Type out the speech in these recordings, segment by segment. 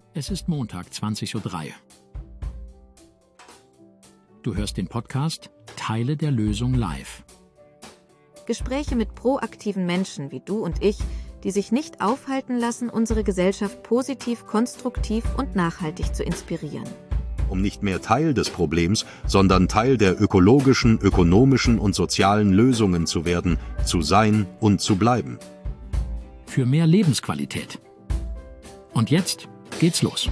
Es ist Montag, 20:03 Uhr. Du hörst den Podcast Teile der Lösung live. Gespräche mit proaktiven Menschen wie du und ich, die sich nicht aufhalten lassen, unsere Gesellschaft positiv, konstruktiv und nachhaltig zu inspirieren. Um nicht mehr Teil des Problems, sondern Teil der ökologischen, ökonomischen und sozialen Lösungen zu werden, zu sein und zu bleiben. Für mehr Lebensqualität. Und jetzt geht's los.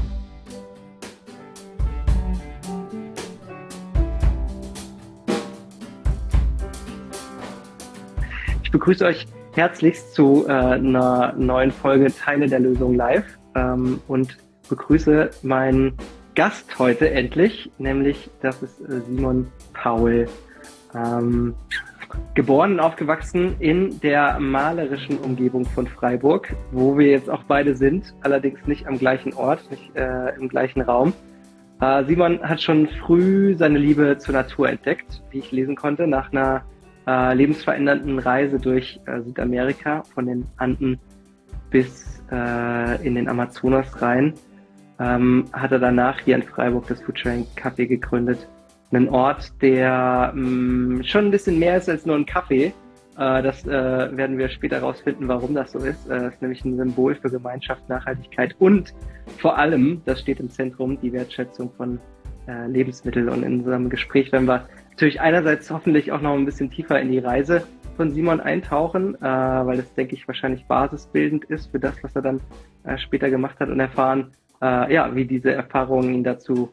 Ich begrüße euch herzlichst zu einer neuen Folge Teile der Lösung live und begrüße meinen Gast heute endlich, nämlich das ist Simon Paul. Geboren und aufgewachsen in der malerischen Umgebung von Freiburg, wo wir jetzt auch beide sind, allerdings nicht am gleichen Ort, nicht im gleichen Raum. Simon hat schon früh seine Liebe zur Natur entdeckt, wie ich lesen konnte, nach einer lebensverändernden Reise durch Südamerika, von den Anden bis in den Amazonas rein. Hat er danach hier in Freiburg das Foodsharing Café gegründet. Ein Ort, der schon ein bisschen mehr ist als nur ein Café. Das werden wir später rausfinden, warum das so ist. Das ist nämlich ein Symbol für Gemeinschaft, Nachhaltigkeit und vor allem, das steht im Zentrum, die Wertschätzung von Lebensmitteln. Und in unserem Gespräch werden wir natürlich einerseits hoffentlich auch noch ein bisschen tiefer in die Reise von Simon eintauchen, weil das, denke ich, wahrscheinlich basisbildend ist für das, was er dann später gemacht hat, und erfahren, wie diese Erfahrungen ihn dazu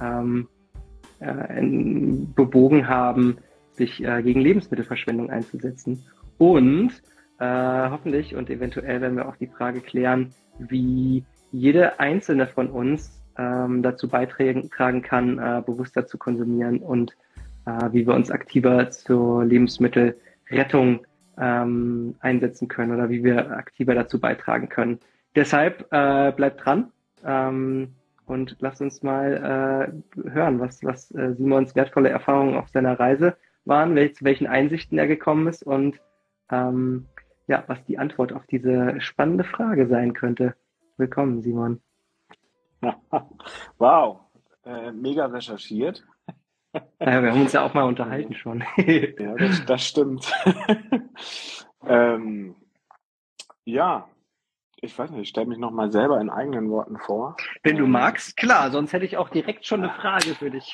bewogen haben, sich gegen Lebensmittelverschwendung einzusetzen. Und hoffentlich und eventuell werden wir auch die Frage klären, wie jede einzelne von uns dazu beitragen kann, bewusster zu konsumieren und wie wir uns aktiver zur Lebensmittelrettung einsetzen können oder wie wir aktiver dazu beitragen können. Deshalb bleibt dran. Und lasst uns mal hören, was Simons wertvolle Erfahrungen auf seiner Reise waren, zu welchen Einsichten er gekommen ist und was die Antwort auf diese spannende Frage sein könnte. Willkommen, Simon. Wow, mega recherchiert. Ja, wir haben uns ja auch mal unterhalten schon. Ja, das stimmt. Ich weiß nicht, ich stelle mich nochmal selber in eigenen Worten vor. Wenn du magst, klar, sonst hätte ich auch direkt schon eine Frage für dich.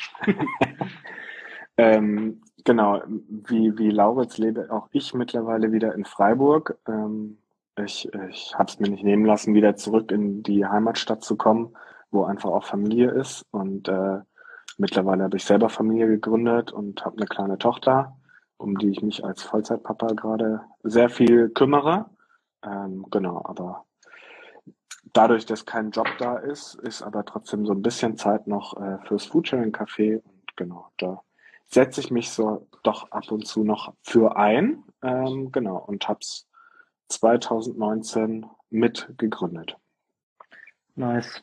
Genau, wie Lauritz lebe auch ich mittlerweile wieder in Freiburg. Ich habe es mir nicht nehmen lassen, wieder zurück in die Heimatstadt zu kommen, wo einfach auch Familie ist. Und mittlerweile habe ich selber Familie gegründet und habe eine kleine Tochter, um die ich mich als Vollzeitpapa gerade sehr viel kümmere. Aber dadurch, dass kein Job da ist aber trotzdem so ein bisschen Zeit noch fürs Foodsharing Café. Und genau, da setze ich mich so doch ab und zu noch für ein. Und habe es 2019 mit gegründet. Nice.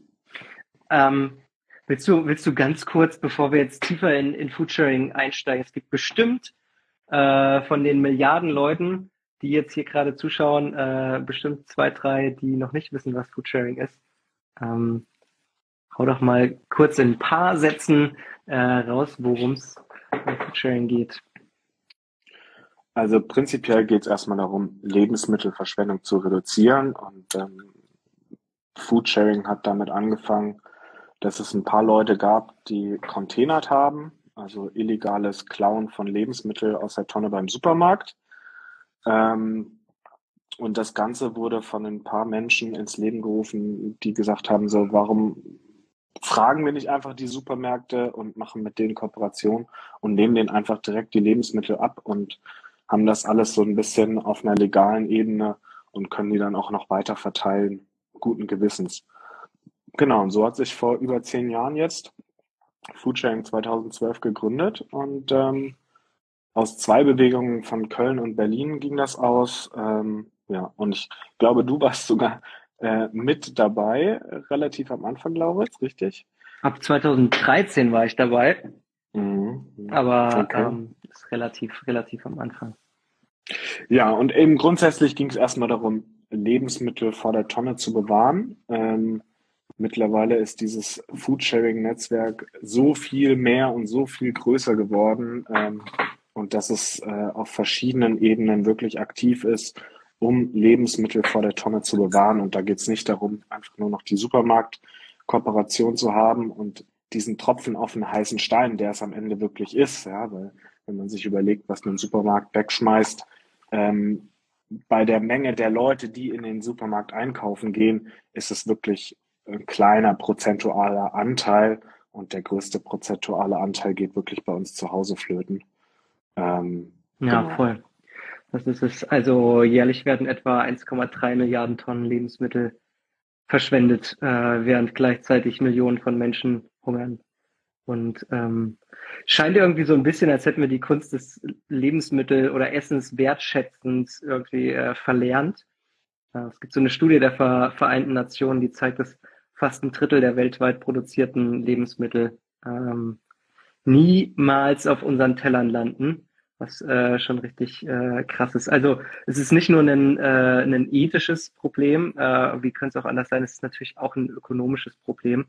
Willst du ganz kurz, bevor wir jetzt tiefer in Foodsharing einsteigen, es gibt bestimmt von den Milliarden Leuten, die jetzt hier gerade zuschauen, bestimmt 2, 3, die noch nicht wissen, was Foodsharing ist. Hau doch mal kurz in ein paar Sätzen raus, worum es bei Foodsharing geht. Also prinzipiell geht es erstmal darum, Lebensmittelverschwendung zu reduzieren. Und Foodsharing hat damit angefangen, dass es ein paar Leute gab, die containert haben, also illegales Klauen von Lebensmitteln aus der Tonne beim Supermarkt. Und das Ganze wurde von ein paar Menschen ins Leben gerufen, die gesagt haben, so, warum fragen wir nicht einfach die Supermärkte und machen mit denen Kooperation und nehmen denen einfach direkt die Lebensmittel ab und haben das alles so ein bisschen auf einer legalen Ebene und können die dann auch noch weiter verteilen, guten Gewissens. Genau, und so hat sich vor über 10 Jahren jetzt Foodsharing 2012 gegründet und aus 2 Bewegungen von Köln und Berlin ging das aus. Und ich glaube, du warst sogar mit dabei, relativ am Anfang, Lauritz, richtig? Ab 2013 war ich dabei, aber Okay. ist relativ am Anfang. Ja, und eben grundsätzlich ging es erstmal darum, Lebensmittel vor der Tonne zu bewahren. mittlerweile ist dieses Foodsharing-Netzwerk so viel mehr und so viel größer geworden, und dass es auf verschiedenen Ebenen wirklich aktiv ist, um Lebensmittel vor der Tonne zu bewahren. Und da geht es nicht darum, einfach nur noch die Supermarktkooperation zu haben und diesen Tropfen auf den heißen Stein, der es am Ende wirklich ist. Ja, weil wenn man sich überlegt, was ein Supermarkt wegschmeißt, bei der Menge der Leute, die in den Supermarkt einkaufen gehen, ist es wirklich ein kleiner prozentualer Anteil, und der größte prozentuale Anteil geht wirklich bei uns zu Hause flöten. Ja, Genau. voll. Das ist es. Also jährlich werden etwa 1,3 Milliarden Tonnen Lebensmittel verschwendet, während gleichzeitig Millionen von Menschen hungern. Und scheint irgendwie so ein bisschen, als hätten wir die Kunst des Lebensmittel- oder Essens wertschätzend irgendwie verlernt. Es gibt so eine Studie der Vereinten Nationen, die zeigt, dass fast ein Drittel der weltweit produzierten Lebensmittel niemals auf unseren Tellern landen, was schon richtig krass ist. Also es ist nicht nur ein ethisches Problem, wie könnte es auch anders sein, es ist natürlich auch ein ökonomisches Problem.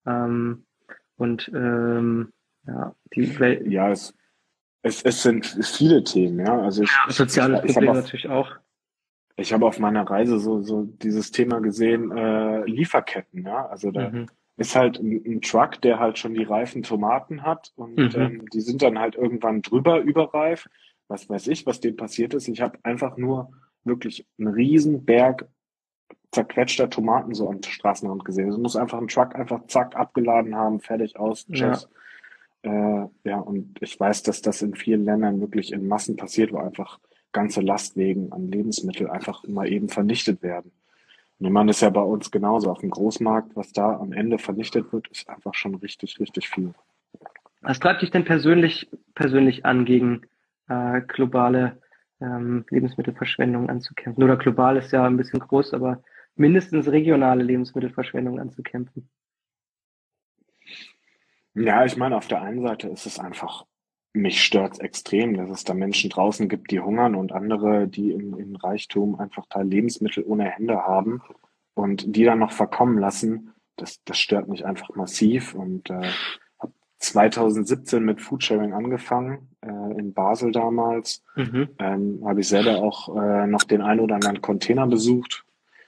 Ja, die Welt. Ja, es sind viele Themen, ja. Also Soziale ich Probleme habe natürlich auch. ich habe auf meiner Reise so dieses Thema gesehen, Lieferketten, ja. Also da ist halt ein Truck, der halt schon die reifen Tomaten hat, und die sind dann halt irgendwann drüber überreif. Was weiß ich, was dem passiert ist. Ich habe einfach nur wirklich einen riesen Berg zerquetschter Tomaten so am Straßenrand gesehen. Es muss einfach ein Truck einfach zack abgeladen haben, fertig aus, tschüss. Ja, und ich weiß, dass das in vielen Ländern wirklich in Massen passiert, wo einfach ganze Lastwagen an Lebensmitteln einfach mal eben vernichtet werden. Und ich meine, das ist ja bei uns genauso. Auf dem Großmarkt, was da am Ende vernichtet wird, ist einfach schon richtig, richtig viel. Was treibt dich denn persönlich an, gegen globale Lebensmittelverschwendung anzukämpfen? Oder global ist ja ein bisschen groß, aber mindestens regionale Lebensmittelverschwendung anzukämpfen? Ja, ich meine, auf der einen Seite ist es einfach, mich stört's extrem, dass es da Menschen draußen gibt, die hungern, und andere, die im Reichtum einfach da Lebensmittel ohne Hände haben und die dann noch verkommen lassen. Das stört mich einfach massiv, und habe 2017 mit Foodsharing angefangen, in Basel damals. Habe ich selber auch noch den einen oder anderen Container besucht,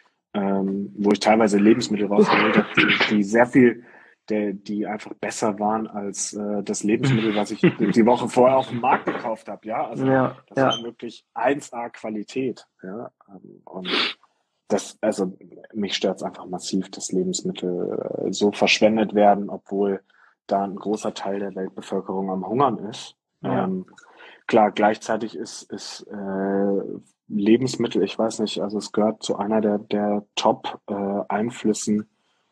wo ich teilweise Lebensmittel rausgeholt habe, die sehr viel, die einfach besser waren als das Lebensmittel, was ich die Woche vorher auf dem Markt gekauft habe. Ja, also das war wirklich 1A Qualität. Ja, und also mich stört es einfach massiv, dass Lebensmittel so verschwendet werden, obwohl da ein großer Teil der Weltbevölkerung am Hungern ist. Ja. Klar, gleichzeitig ist Lebensmittel, ich weiß nicht, also es gehört zu einer der Top-Einflüssen,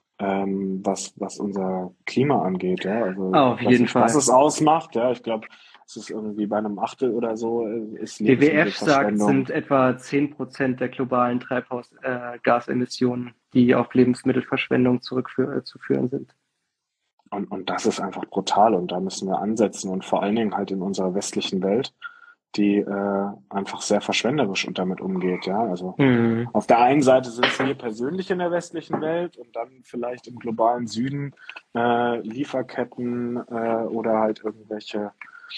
was unser Klima angeht, ja. Also Auf jeden Fall. was es ausmacht, ja. Ich glaube, es ist irgendwie bei einem Achtel oder so, ist WWF sagt, Lebensmittelverschwendung. sind etwa 10% der globalen Treibhausgasemissionen, die auf Lebensmittelverschwendung zu führen sind. Und das ist einfach brutal, und da müssen wir ansetzen, und vor allen Dingen halt in unserer westlichen Welt, die einfach sehr verschwenderisch und damit umgeht, ja. Also auf der einen Seite sind es wir persönlich in der westlichen Welt, und dann vielleicht im globalen Süden Lieferketten oder halt irgendwelche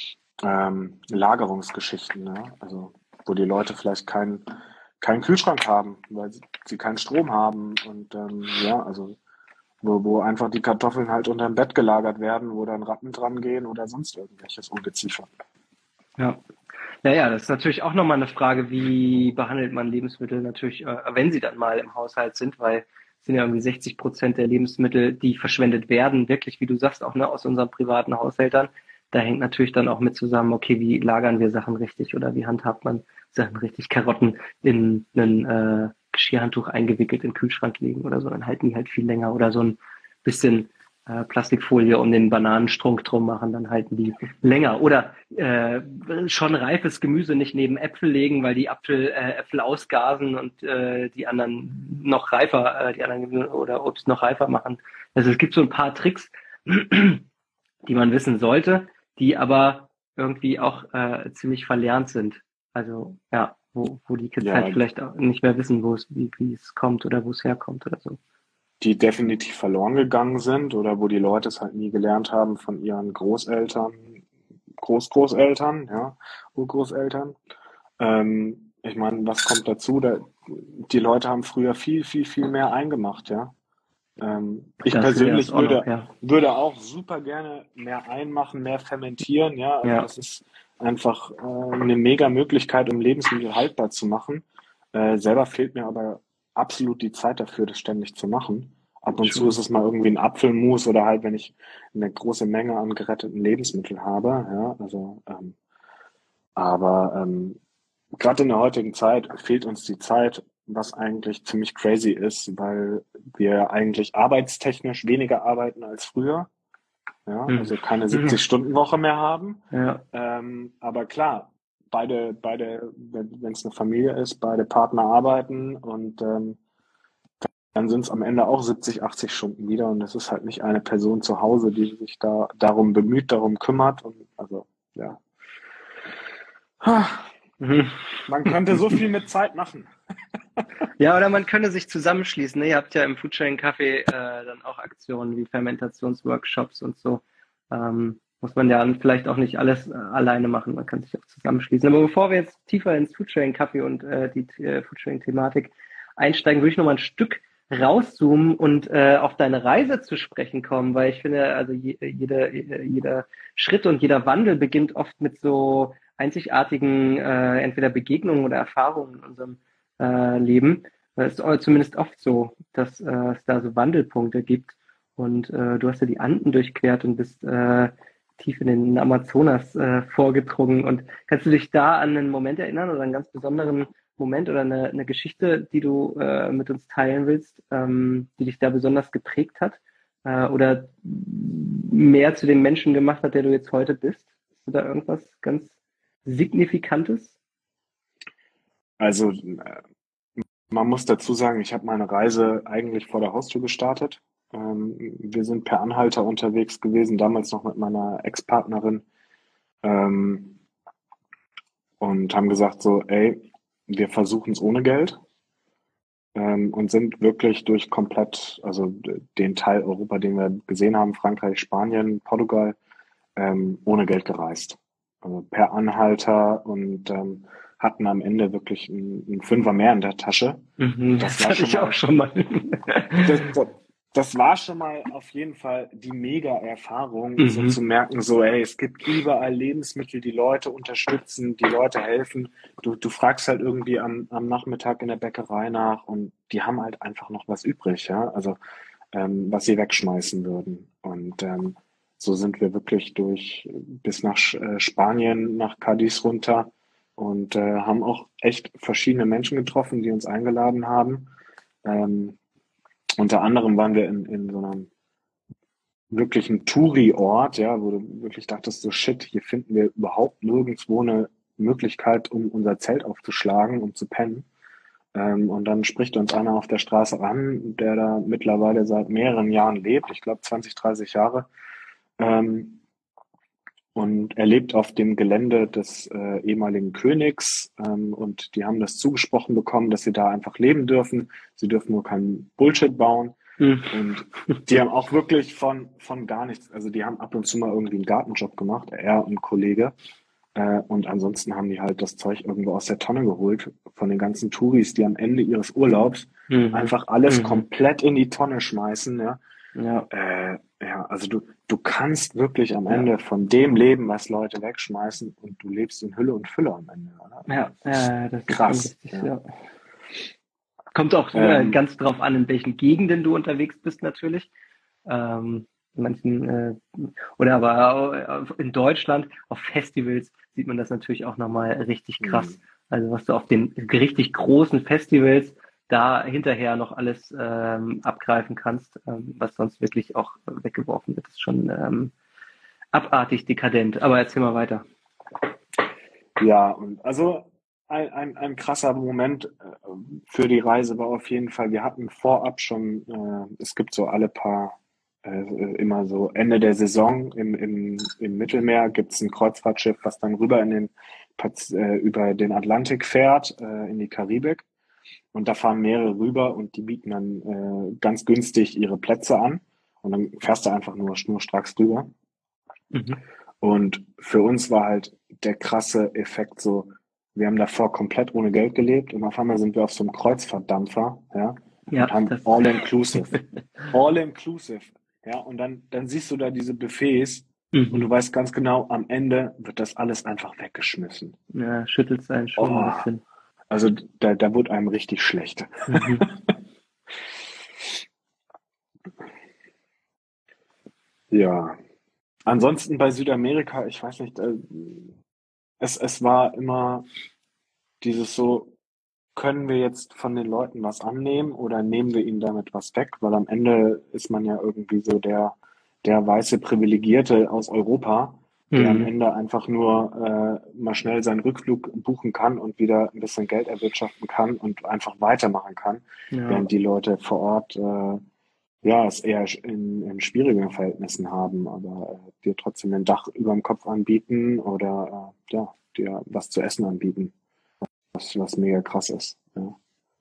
Lagerungsgeschichten, ja. Also wo die Leute vielleicht keinen Kühlschrank haben, weil sie keinen Strom haben, und ja, also wo einfach die Kartoffeln halt unterm Bett gelagert werden, wo dann Ratten dran gehen oder sonst irgendwelches Ungeziefer. Ja. Naja, das ist natürlich auch nochmal eine Frage, wie behandelt man Lebensmittel natürlich, wenn sie dann mal im Haushalt sind, weil es sind ja irgendwie 60% der Lebensmittel, die verschwendet werden, wirklich, wie du sagst, auch aus unseren privaten Haushältern. Da hängt natürlich dann auch mit zusammen, okay, wie lagern wir Sachen richtig oder wie handhabt man Sachen richtig? Karotten in ein Geschirrhandtuch eingewickelt in den Kühlschrank legen oder so, dann halten die halt viel länger, oder so ein bisschen Plastikfolie um den Bananenstrunk drum machen, dann halten die länger. Oder schon reifes Gemüse nicht neben Äpfel legen, weil die Äpfel ausgasen und die anderen noch reifer, die anderen Gemüse oder Obst noch reifer machen. Also es gibt so ein paar Tricks, die man wissen sollte, die aber irgendwie auch ziemlich verlernt sind. Also ja, wo die Kids halt vielleicht auch nicht mehr wissen, wie es kommt oder wo es herkommt oder so. die definitiv verloren gegangen sind oder wo die Leute es halt nie gelernt haben von ihren Großeltern, Großgroßeltern, ja, Urgroßeltern. Ich meine, was kommt dazu? Die Leute haben früher viel, viel, viel mehr eingemacht, ja. Ich Das persönlich ist auch noch, würde auch super gerne mehr einmachen, mehr fermentieren, ja. Also Ja. das ist einfach eine mega Möglichkeit, um Lebensmittel haltbar zu machen. Selber fehlt mir aber absolut die Zeit dafür, das ständig zu machen. Ab und zu True. ist es mal irgendwie ein Apfelmus oder halt, wenn ich eine große Menge an geretteten Lebensmitteln habe, ja. Also, aber gerade in der heutigen Zeit fehlt uns die Zeit, was eigentlich ziemlich crazy ist, weil wir eigentlich arbeitstechnisch weniger arbeiten als früher. Ja, also keine 70-Stunden-Woche mehr haben. Ja. Aber klar, wenn es eine Familie ist, beide Partner arbeiten und dann sind es am Ende auch 70, 80 Stunden wieder und es ist halt nicht eine Person zu Hause, die sich da darum bemüht, darum kümmert und also ja. Man könnte so viel mit Zeit machen. Ja, oder man könnte sich zusammenschließen. Ne? Ihr habt ja im Foodsharing Café dann auch Aktionen wie Fermentationsworkshops und so. Muss man ja vielleicht auch nicht alles alleine machen. Man kann sich auch zusammenschließen. Aber bevor wir jetzt tiefer ins Foodsharing Café und die Foodsharing-Thematik einsteigen, würde ich noch mal ein Stück rauszoomen und auf deine Reise zu sprechen kommen, weil ich finde, also jeder Schritt und jeder Wandel beginnt oft mit so einzigartigen entweder Begegnungen oder Erfahrungen in unserem Leben. Es ist zumindest oft so, dass es da so Wandelpunkte gibt. Und du hast ja die Anden durchquert und bist tief in den Amazonas vorgedrungen. Und kannst du dich da an einen Moment erinnern oder einen ganz besonderen Moment oder eine Geschichte, die du mit uns teilen willst, die dich da besonders geprägt hat oder mehr zu dem Menschen gemacht hat, der du jetzt heute bist? Hast du da irgendwas ganz Signifikantes? Also man muss dazu sagen, ich habe meine Reise eigentlich vor der Haustür gestartet. Wir sind per Anhalter unterwegs gewesen, damals noch mit meiner Ex-Partnerin und haben gesagt so, ey, wir versuchen es ohne Geld und sind wirklich durch komplett, also den Teil Europa, den wir gesehen haben, Frankreich, Spanien, Portugal, ohne Geld gereist. Also per Anhalter und hatten am Ende wirklich einen Fünfer mehr in der Tasche. Das hatte ich auch schon mal. Das war schon mal auf jeden Fall die Mega-Erfahrung, so zu merken, so, ey, es gibt überall Lebensmittel, die Leute unterstützen, die Leute helfen. Du fragst halt irgendwie am Nachmittag in der Bäckerei nach und die haben halt einfach noch was übrig, ja, also was sie wegschmeißen würden. Und so sind wir wirklich bis nach Spanien, nach Cadiz runter und haben auch echt verschiedene Menschen getroffen, die uns eingeladen haben. Unter anderem waren wir in so einem wirklichen Touri-Ort, ja, wo du wirklich dachtest, so shit, hier finden wir überhaupt nirgendwo eine Möglichkeit, um unser Zelt aufzuschlagen, um zu pennen. Und dann spricht uns einer auf der Straße an, der da mittlerweile seit mehreren Jahren lebt, ich glaube 20, 30 Jahre. Und er lebt auf dem Gelände des ehemaligen Königs und die haben das zugesprochen bekommen, dass sie da einfach leben dürfen. Sie dürfen nur keinen Bullshit bauen. Und die haben auch wirklich von gar nichts, also die haben ab und zu mal irgendwie einen Gartenjob gemacht, er und ein Kollege. Und ansonsten haben die halt das Zeug irgendwo aus der Tonne geholt von den ganzen Touris, die am Ende ihres Urlaubs einfach alles komplett in die Tonne schmeißen, ja. Ja, also du kannst wirklich am Ende von dem leben, was Leute wegschmeißen und du lebst in Hülle und Fülle am Ende, oder? Ja, das krass. Ist richtig, ja. Kommt auch ganz drauf an, in welchen Gegenden du unterwegs bist natürlich. Manchen oder aber in Deutschland auf Festivals sieht man das natürlich auch nochmal richtig krass. Also was du auf den richtig großen Festivals da hinterher noch alles abgreifen kannst, was sonst wirklich auch weggeworfen wird. Das ist schon abartig dekadent. Aber erzähl mal weiter. Ja, und also ein krasser Moment für die Reise war auf jeden Fall, wir hatten vorab schon, es gibt so alle paar, immer so Ende der Saison im Mittelmeer gibt's ein Kreuzfahrtschiff, was dann rüber über den Atlantik fährt, in die Karibik. Und da fahren mehrere rüber und die bieten dann ganz günstig ihre Plätze an. Und dann fährst du einfach nur schnurstracks drüber. Mhm. Und für uns war halt der krasse Effekt so, wir haben davor komplett ohne Geld gelebt und auf einmal sind wir auf so einem Kreuzfahrtdampfer, ja, Ja, und haben das- all inclusive. All inclusive. Ja, und dann siehst du da diese Buffets und du Mhm. weißt ganz genau, am Ende wird das alles einfach weggeschmissen. Ja, schüttelt einen schon ein Oh, bisschen. also da wurde einem richtig schlecht. Mhm. Ja. Ansonsten bei Südamerika, ich weiß nicht, es war immer dieses so, können wir jetzt von den Leuten was annehmen oder nehmen wir ihnen damit was weg? Weil am Ende ist man ja irgendwie so der weiße Privilegierte aus Europa, der am Mhm. Ende einfach nur mal schnell seinen Rückflug buchen kann und wieder ein bisschen Geld erwirtschaften kann und einfach weitermachen kann, Ja. während die Leute vor Ort ja, es eher in schwierigen Verhältnissen haben, aber dir trotzdem ein Dach über dem Kopf anbieten oder ja, dir was zu essen anbieten, was mega krass ist. Ja.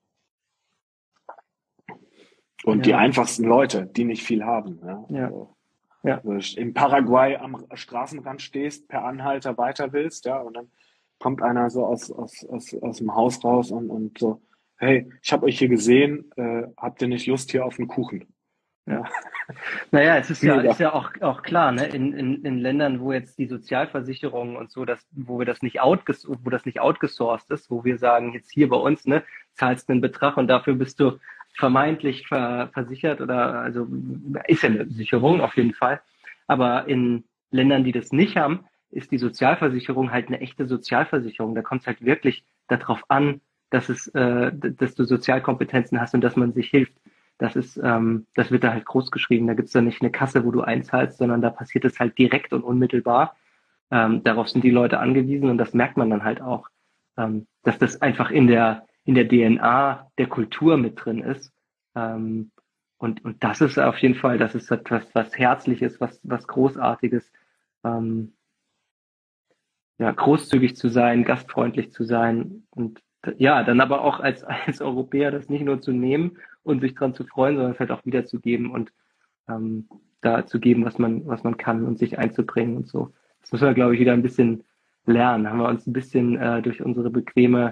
Und die Ja. einfachsten Leute, die nicht viel haben. Ja. Ja. Also, Ja. wo du in Paraguay am Straßenrand stehst, per Anhalter weiter willst, ja, und dann kommt einer so aus dem Haus raus und so, hey, ich habe euch hier gesehen, habt ihr nicht Lust hier auf einen Kuchen? Ja. Naja, es ist Mega. ja auch klar, ne? In Ländern, wo jetzt die Sozialversicherung und so, wo das nicht wo das nicht outgesourced ist, wo wir sagen, jetzt hier bei uns, ne, zahlst einen Betrag und dafür bist du vermeintlich versichert oder also ist ja eine Sicherung auf jeden Fall. Aber in Ländern, die das nicht haben, ist die Sozialversicherung halt eine echte Sozialversicherung. Da kommt es halt wirklich darauf an, dass du Sozialkompetenzen hast und dass man sich hilft. Das wird da halt groß geschrieben. Da gibt's da nicht eine Kasse, wo du einzahlst, sondern da passiert es halt direkt und unmittelbar. Darauf sind die Leute angewiesen und das merkt man dann halt auch, dass das einfach in der DNA der Kultur mit drin ist. Und das ist auf jeden Fall, das ist etwas, was Herzliches, was Großartiges. Ähm, ja, großzügig zu sein, gastfreundlich zu sein und ja, dann aber auch als Europäer das nicht nur zu nehmen und sich dran zu freuen, sondern es halt auch wiederzugeben und da zu geben, was man kann und sich einzubringen und so. Das müssen wir, glaube ich, wieder ein bisschen lernen. Haben wir uns ein bisschen durch unsere bequeme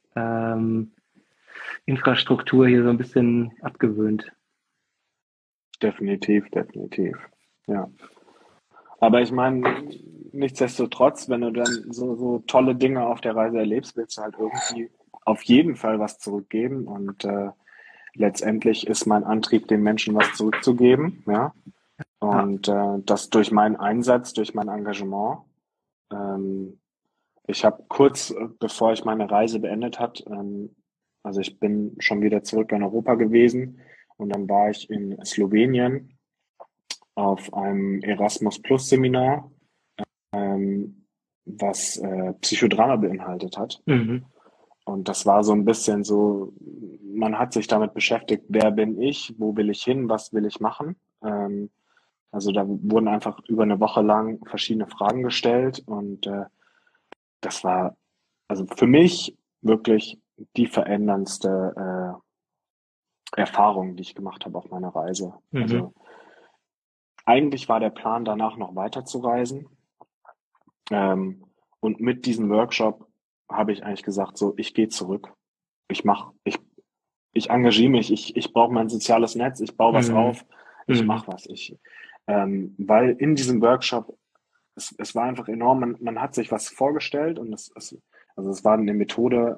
Infrastruktur hier so ein bisschen abgewöhnt. Definitiv, definitiv. Ja. Aber ich meine, nichtsdestotrotz, wenn du dann so tolle Dinge auf der Reise erlebst, willst du halt irgendwie auf jeden Fall was zurückgeben. Und letztendlich ist mein Antrieb, den Menschen was zurückzugeben. Ja. Und das durch meinen Einsatz, durch mein Engagement. Ich habe kurz, bevor ich meine Reise beendet hat, also ich bin schon wieder zurück in Europa gewesen und dann war ich in Slowenien auf einem Erasmus Plus Seminar, was Psychodrama beinhaltet hat. Mhm. Und das war so ein bisschen so, man hat sich damit beschäftigt, wer bin ich, wo will ich hin, was will ich machen. Also da wurden einfach über eine Woche lang verschiedene Fragen gestellt und das war also für mich wirklich die veränderndste Erfahrung, die ich gemacht habe auf meiner Reise. Mhm. Also eigentlich war der Plan, danach noch weiter zu reisen. Und mit diesem Workshop habe ich eigentlich gesagt, so, ich gehe zurück. Ich engagiere mich, ich brauche mein soziales Netz, ich baue was Mhm. auf, ich Mhm. mache was. Weil in diesem Workshop, es war einfach enorm, man hat sich was vorgestellt und also es war eine Methode,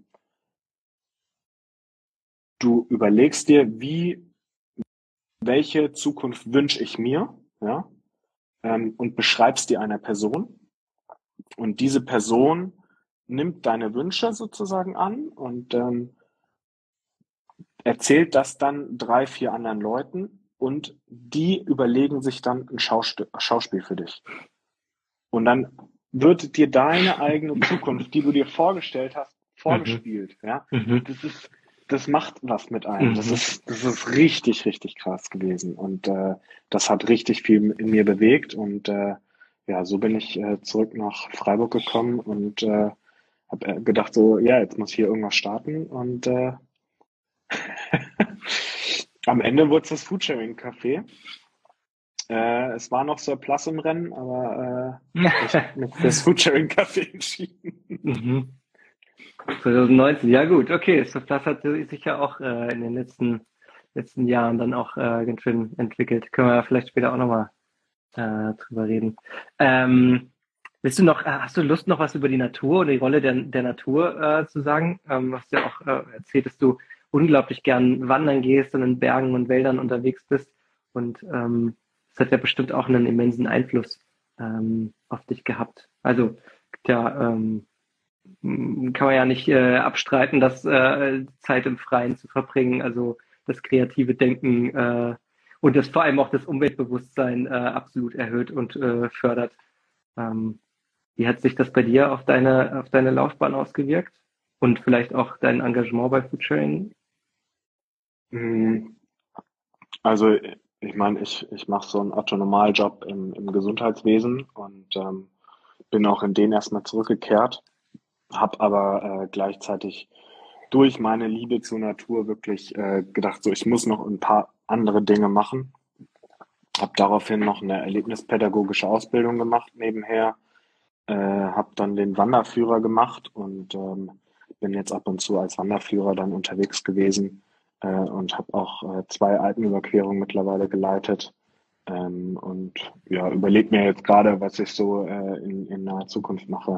du überlegst dir, welche Zukunft wünsche ich mir, ja, und beschreibst dir einer Person. Und diese Person nimmt deine Wünsche sozusagen an und erzählt das dann 3, 4 anderen Leuten und die überlegen sich dann ein Schauspiel für dich. Und dann wird dir deine eigene Zukunft, die du dir vorgestellt hast, vorgespielt. Ja? Mhm. Das macht was mit einem. Mhm. Das ist richtig, richtig krass gewesen. Und das hat richtig viel in mir bewegt. Und ja, so bin ich zurück nach Freiburg gekommen und habe gedacht, so, ja, jetzt muss hier irgendwas starten. Und Am Ende wurde es das Foodsharing-Café. Es war noch Surplus im Rennen, aber ich habe mich fürs Foodsharing-Café entschieden. Mhm. 2019, ja gut, okay. Das hat sich ja auch in den letzten Jahren dann auch ganz schön entwickelt. Können wir ja vielleicht später auch nochmal drüber reden. Hast du Lust, noch was über die Natur oder die Rolle der Natur zu sagen? Hast ja auch erzählt, dass du unglaublich gern wandern gehst und in Bergen und Wäldern unterwegs bist. Und das hat ja bestimmt auch einen immensen Einfluss auf dich gehabt. Also ja, kann man ja nicht abstreiten, dass Zeit im Freien zu verbringen, also das kreative Denken und das vor allem auch das Umweltbewusstsein absolut erhöht und fördert. Wie hat sich das bei dir auf deine Laufbahn ausgewirkt? Und vielleicht auch dein Engagement bei Foodsharing? Also ich meine, ich mache so einen Otto-Normaljob im Gesundheitswesen und bin auch in den erstmal zurückgekehrt, habe aber gleichzeitig durch meine Liebe zur Natur wirklich gedacht, so ich muss noch ein paar andere Dinge machen. Habe daraufhin noch eine erlebnispädagogische Ausbildung gemacht nebenher, habe dann den Wanderführer gemacht und bin jetzt ab und zu als Wanderführer dann unterwegs gewesen und habe auch 2 Alpenüberquerungen mittlerweile geleitet und ja, überlege mir jetzt gerade, was ich so in naher Zukunft mache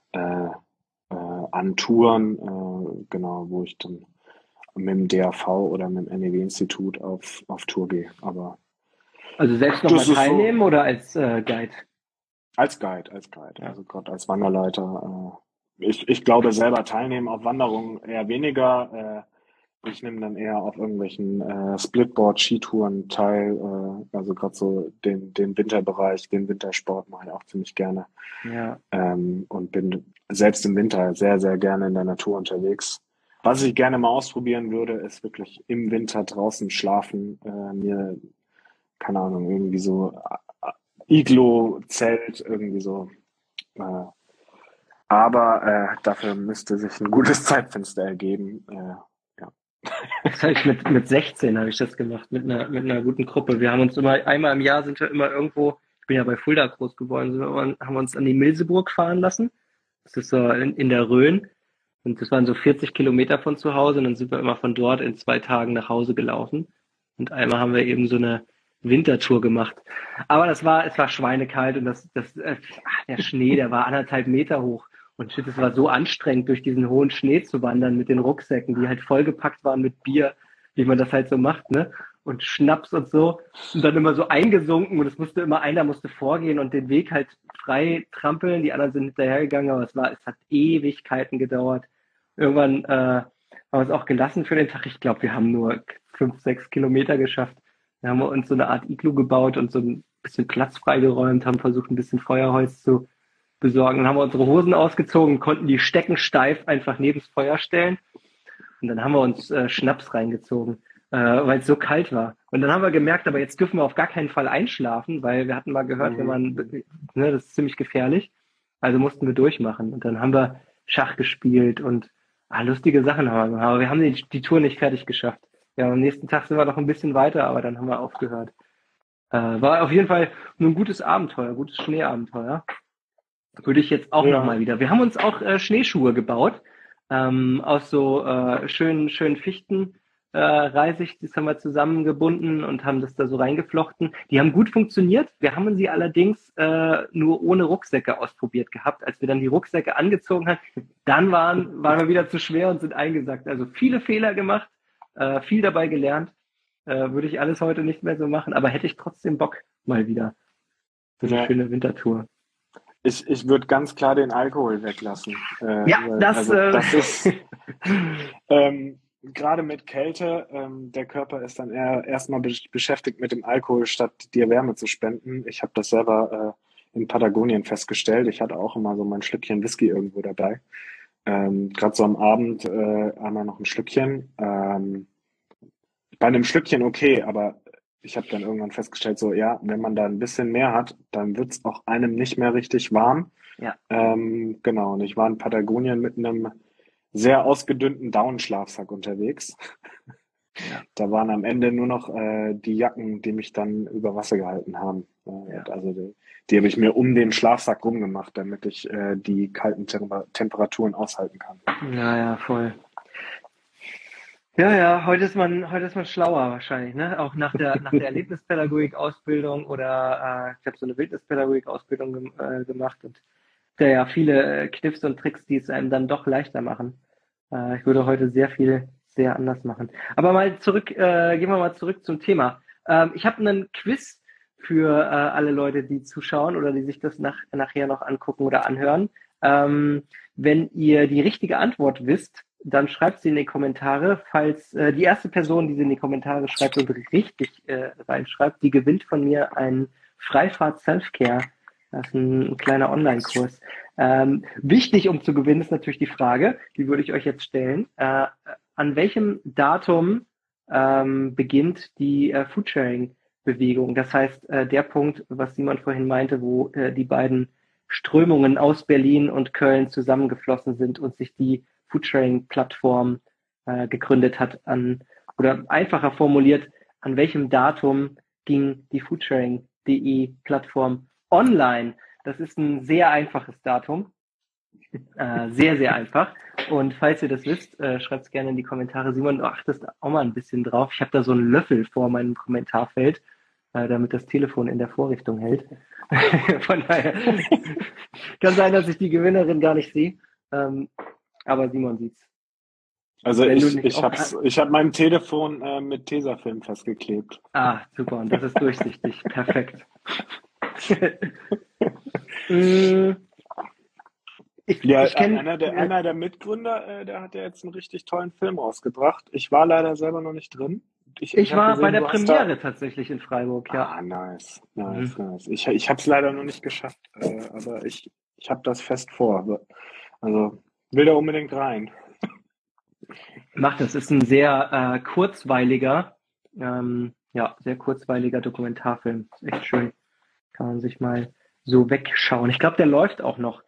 an Touren, genau, wo ich dann mit dem DAV oder mit dem NEW-Institut auf Tour gehe. Aber Also selbst noch mal das ist so teilnehmen oder als Guide? als Guide, Ja. also gerade als Wanderleiter. Ich glaube selber teilnehmen auf Wanderungen eher weniger. Ich nehme dann eher auf irgendwelchen Splitboard-Skitouren teil. Also gerade so den Winterbereich, den Wintersport mache ich auch ziemlich gerne. Ja. Und bin selbst im Winter sehr, sehr gerne in der Natur unterwegs. Was ich gerne mal ausprobieren würde, ist wirklich im Winter draußen schlafen, mir, keine Ahnung, irgendwie so Iglo-Zelt, irgendwie so. Aber dafür müsste sich ein gutes Zeitfenster ergeben. Ja. Das habe ich mit 16 habe ich das gemacht, mit einer guten Gruppe. Wir haben uns einmal im Jahr sind wir immer irgendwo, ich bin ja bei Fulda groß geworden, haben wir uns an die Milseburg fahren lassen. Das ist so in der Rhön. Und das waren so 40 Kilometer von zu Hause. Und dann sind wir immer von dort in 2 Tagen nach Hause gelaufen. Und einmal haben wir eben so eine Wintertour gemacht. Aber es war schweinekalt und der Schnee, der war 1,5 Meter hoch. Und shit, es war so anstrengend, durch diesen hohen Schnee zu wandern mit den Rucksäcken, die halt vollgepackt waren mit Bier, wie man das halt so macht, ne? Und Schnaps und so. Und dann immer so eingesunken und einer musste vorgehen und den Weg halt frei trampeln. Die anderen sind hinterhergegangen, aber es hat Ewigkeiten gedauert. Irgendwann haben wir es auch gelassen für den Tag. Ich glaube, wir haben nur 5, 6 Kilometer geschafft. Dann haben wir uns so eine Art Iglu gebaut und so ein bisschen Platz freigeräumt, haben versucht, ein bisschen Feuerholz zu besorgen. Dann haben wir unsere Hosen ausgezogen, konnten die Stecken steif einfach neben das Feuer stellen. Und dann haben wir uns Schnaps reingezogen, weil es so kalt war. Und dann haben wir gemerkt, aber jetzt dürfen wir auf gar keinen Fall einschlafen, weil wir hatten mal gehört, das ist ziemlich gefährlich. Also mussten wir durchmachen. Und dann haben wir Schach gespielt und lustige Sachen haben wir gemacht. Aber wir haben die Tour nicht fertig geschafft. Ja, am nächsten Tag sind wir noch ein bisschen weiter, aber dann haben wir aufgehört. War auf jeden Fall ein gutes Abenteuer, gutes Schneeabenteuer. Würde ich jetzt auch nochmal wieder. Wir haben uns auch Schneeschuhe gebaut, aus so schönen Fichten Reisig, das haben wir zusammengebunden und haben das da so reingeflochten. Die haben gut funktioniert. Wir haben sie allerdings nur ohne Rucksäcke ausprobiert gehabt. Als wir dann die Rucksäcke angezogen haben, dann waren wir wieder zu schwer und sind eingesackt. Also viele Fehler gemacht, viel dabei gelernt. Würde ich alles heute nicht mehr so machen, aber hätte ich trotzdem Bock mal wieder für eine schöne Wintertour. Ich würde ganz klar den Alkohol weglassen. Das ist gerade mit Kälte, der Körper ist dann erstmal beschäftigt mit dem Alkohol, statt dir Wärme zu spenden. Ich habe das selber in Patagonien festgestellt. Ich hatte auch immer so mein Schlückchen Whisky irgendwo dabei. Gerade so am Abend einmal noch ein Schlückchen. Bei einem Schlückchen okay, aber ich habe dann irgendwann festgestellt, so ja, wenn man da ein bisschen mehr hat, dann wird's auch einem nicht mehr richtig warm. Ja. Genau, und ich war in Patagonien mit einem sehr ausgedünnten Daunenschlafsack unterwegs. Da waren am Ende nur noch die Jacken, die mich dann über Wasser gehalten haben. Also die habe ich mir um den Schlafsack rumgemacht, damit ich die kalten Temperaturen aushalten kann. Ja, voll. Ja, heute ist man schlauer wahrscheinlich, ne? Auch nach der Erlebnispädagogik-Ausbildung oder ich habe so eine Wildnispädagogik-Ausbildung gemacht und ja viele Kniffs und Tricks, die es einem dann doch leichter machen. Ich würde heute sehr anders machen. Aber gehen wir mal zurück zum Thema. Ich habe einen Quiz für alle Leute, die zuschauen oder die sich das nachher noch angucken oder anhören. Wenn ihr die richtige Antwort wisst, dann schreibt sie in die Kommentare. Falls die erste Person, die sie in die Kommentare schreibt und richtig reinschreibt, die gewinnt von mir einen Freifahrt Self-Care. Das ist ein kleiner Online-Kurs. Wichtig, um zu gewinnen, ist natürlich die Frage, die würde ich euch jetzt stellen. An welchem Datum beginnt die Foodsharing-Bewegung? Das heißt, der Punkt, was Simon vorhin meinte, wo die beiden Strömungen aus Berlin und Köln zusammengeflossen sind und sich die Foodsharing-Plattform gegründet hat, oder einfacher formuliert, an welchem Datum ging die Foodsharing.de Plattform online? Das ist ein sehr einfaches Datum. Sehr, sehr einfach. Und falls ihr das wisst, schreibt es gerne in die Kommentare. Simon, du achtest auch mal ein bisschen drauf. Ich habe da so einen Löffel vor meinem Kommentarfeld, damit das Telefon in der Vorrichtung hält. Von daher kann sein, dass ich die Gewinnerin gar nicht sehe. Aber Simon sieht's. Also ich habe mein Telefon mit Tesafilm festgeklebt. Ah, super. Und das ist durchsichtig. Perfekt. Einer der Mitgründer, der hat ja jetzt einen richtig tollen Film rausgebracht. Ich war leider selber noch nicht drin. Ich war bei der Premiere tatsächlich in Freiburg, ja. Ah, nice. Ich habe es leider noch nicht geschafft, aber ich habe das fest vor. Also will da unbedingt rein. Macht das. Ist ein sehr kurzweiliger, sehr kurzweiliger Dokumentarfilm. Ist echt schön. Kann man sich mal so wegschauen. Ich glaube, der läuft auch noch.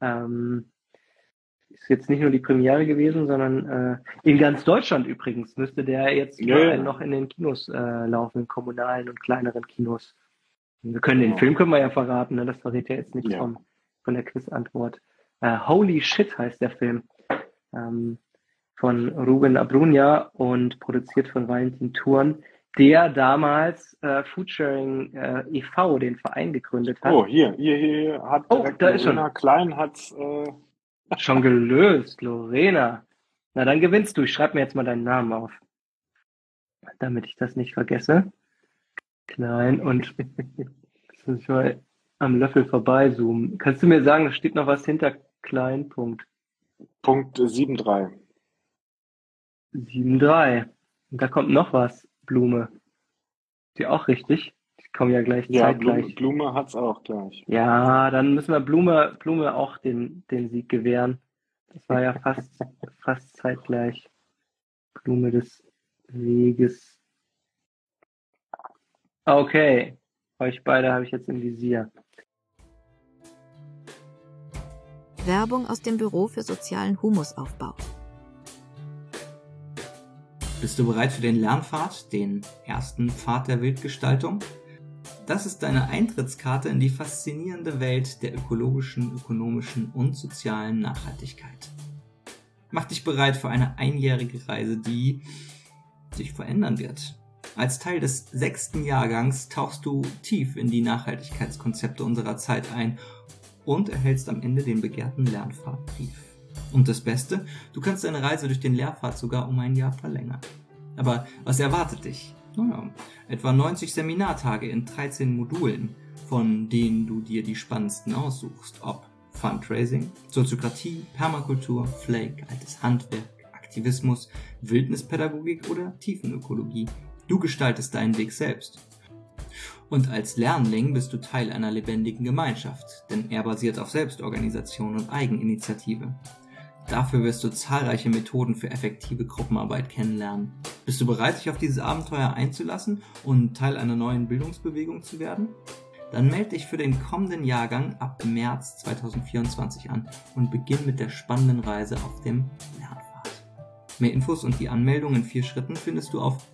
Ist jetzt nicht nur die Premiere gewesen, sondern in ganz Deutschland übrigens müsste der jetzt noch in den Kinos laufen, in kommunalen und kleineren Kinos. Den Film können wir ja verraten, ne? Das verrät ja jetzt nichts von der Quizantwort. Holy Shit heißt der Film. Von Ruben Abrunja und produziert von Valentin Thurn, der damals Foodsharing e.V., den Verein, gegründet hat. Oh, hier hat da ist Lorena Klein hat's schon gelöst, Lorena. Na, dann gewinnst du. Ich schreibe mir jetzt mal deinen Namen auf, damit ich das nicht vergesse. Klein und jetzt muss ich mal am Löffel vorbeizoomen. Kannst du mir sagen, da steht noch was hinter Klein? Punkt 7.3. 7.3. Und da kommt noch was. Blume. Ist die auch richtig? Die kommen ja gleich zeitgleich. Blume hat's auch gleich. Ja, dann müssen wir Blume auch den Sieg gewähren. Das war ja fast zeitgleich. Blume des Weges. Okay. Euch beide habe ich jetzt im Visier. Werbung aus dem Büro für sozialen Humusaufbau. Bist du bereit für den Lernpfad, den ersten Pfad der Wildgestaltung? Das ist deine Eintrittskarte in die faszinierende Welt der ökologischen, ökonomischen und sozialen Nachhaltigkeit. Mach dich bereit für eine einjährige Reise, die sich verändern wird. Als Teil des 6. Jahrgangs tauchst du tief in die Nachhaltigkeitskonzepte unserer Zeit ein und erhältst am Ende den begehrten Lernpfadbrief. Und das Beste, du kannst deine Reise durch den Lehrpfad sogar um ein Jahr verlängern. Aber was erwartet dich? Naja, etwa 90 Seminartage in 13 Modulen, von denen du dir die spannendsten aussuchst, ob Fundraising, Soziokratie, Permakultur, Flake, altes Handwerk, Aktivismus, Wildnispädagogik oder Tiefenökologie. Du gestaltest deinen Weg selbst. Und als Lernling bist du Teil einer lebendigen Gemeinschaft, denn er basiert auf Selbstorganisation und Eigeninitiative. Dafür wirst du zahlreiche Methoden für effektive Gruppenarbeit kennenlernen. Bist du bereit, dich auf dieses Abenteuer einzulassen und Teil einer neuen Bildungsbewegung zu werden? Dann melde dich für den kommenden Jahrgang ab März 2024 an und beginn mit der spannenden Reise auf dem Lernpfad. Mehr Infos und die Anmeldung in 4 Schritten findest du auf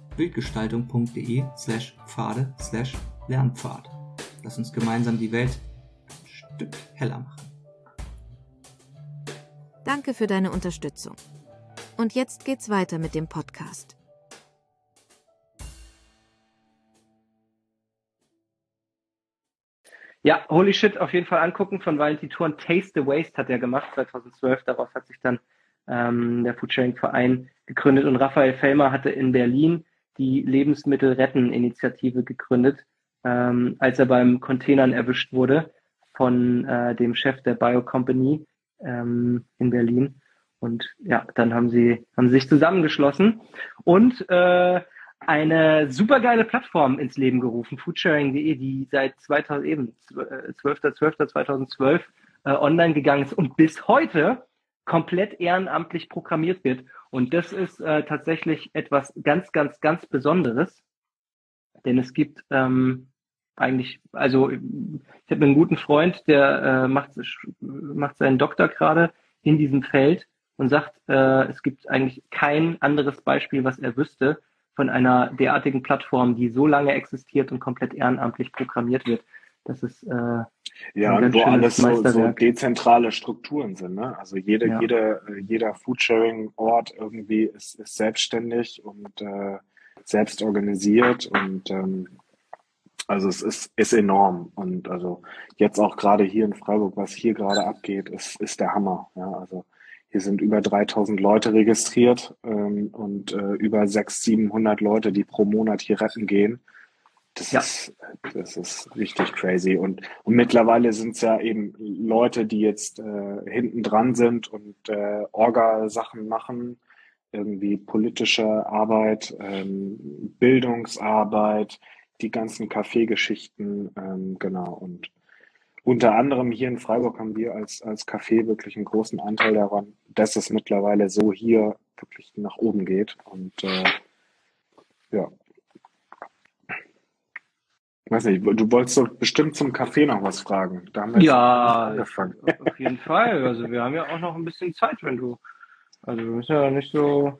wildgestaltung.de/pfade/Lernpfad. Lass uns gemeinsam die Welt ein Stück heller machen. Danke für deine Unterstützung. Und jetzt geht's weiter mit dem Podcast. Ja, Holy Shit, auf jeden Fall angucken von Valentin Thurn. Taste the Waste hat er gemacht, 2012. Daraus hat sich dann der Foodsharing-Verein gegründet. Und Raphael Fellmer hatte in Berlin die Lebensmittel-Retten-Initiative gegründet, als er beim Containern erwischt wurde von dem Chef der Bio Company in Berlin. Und ja, dann haben sie sich zusammengeschlossen und eine supergeile Plattform ins Leben gerufen, foodsharing.de, die seit 12.12.2012 online gegangen ist und bis heute komplett ehrenamtlich programmiert wird. Und das ist tatsächlich etwas ganz, ganz, ganz Besonderes, denn es gibt eigentlich, also ich habe einen guten Freund, der macht seinen Doktor gerade in diesem Feld und sagt, es gibt eigentlich kein anderes Beispiel, was er wüsste, von einer derartigen Plattform, die so lange existiert und komplett ehrenamtlich programmiert wird. Das ist und wo alles so dezentrale Strukturen sind, ne? Also jeder Foodsharing-Ort irgendwie ist selbstständig und selbst organisiert und also es ist enorm. Und also jetzt auch gerade hier in Freiburg, was hier gerade abgeht, ist der Hammer. Ja, also hier sind über 3000 Leute registriert und über 600-700 Leute, die pro Monat hier retten gehen. Das ist richtig crazy. Und mittlerweile sind es ja eben Leute, die jetzt hinten dran sind und Orga-Sachen machen, irgendwie politische Arbeit, Bildungsarbeit, die ganzen Kaffeegeschichten, genau. Und unter anderem hier in Freiburg haben wir als Café wirklich einen großen Anteil daran, dass es mittlerweile so hier wirklich nach oben geht. Und ja. Ich weiß nicht, du wolltest doch bestimmt zum Kaffee noch was fragen. Da haben wir ja, angefangen. Auf jeden Fall. Also wir haben ja auch noch ein bisschen Zeit, also wir müssen ja nicht so...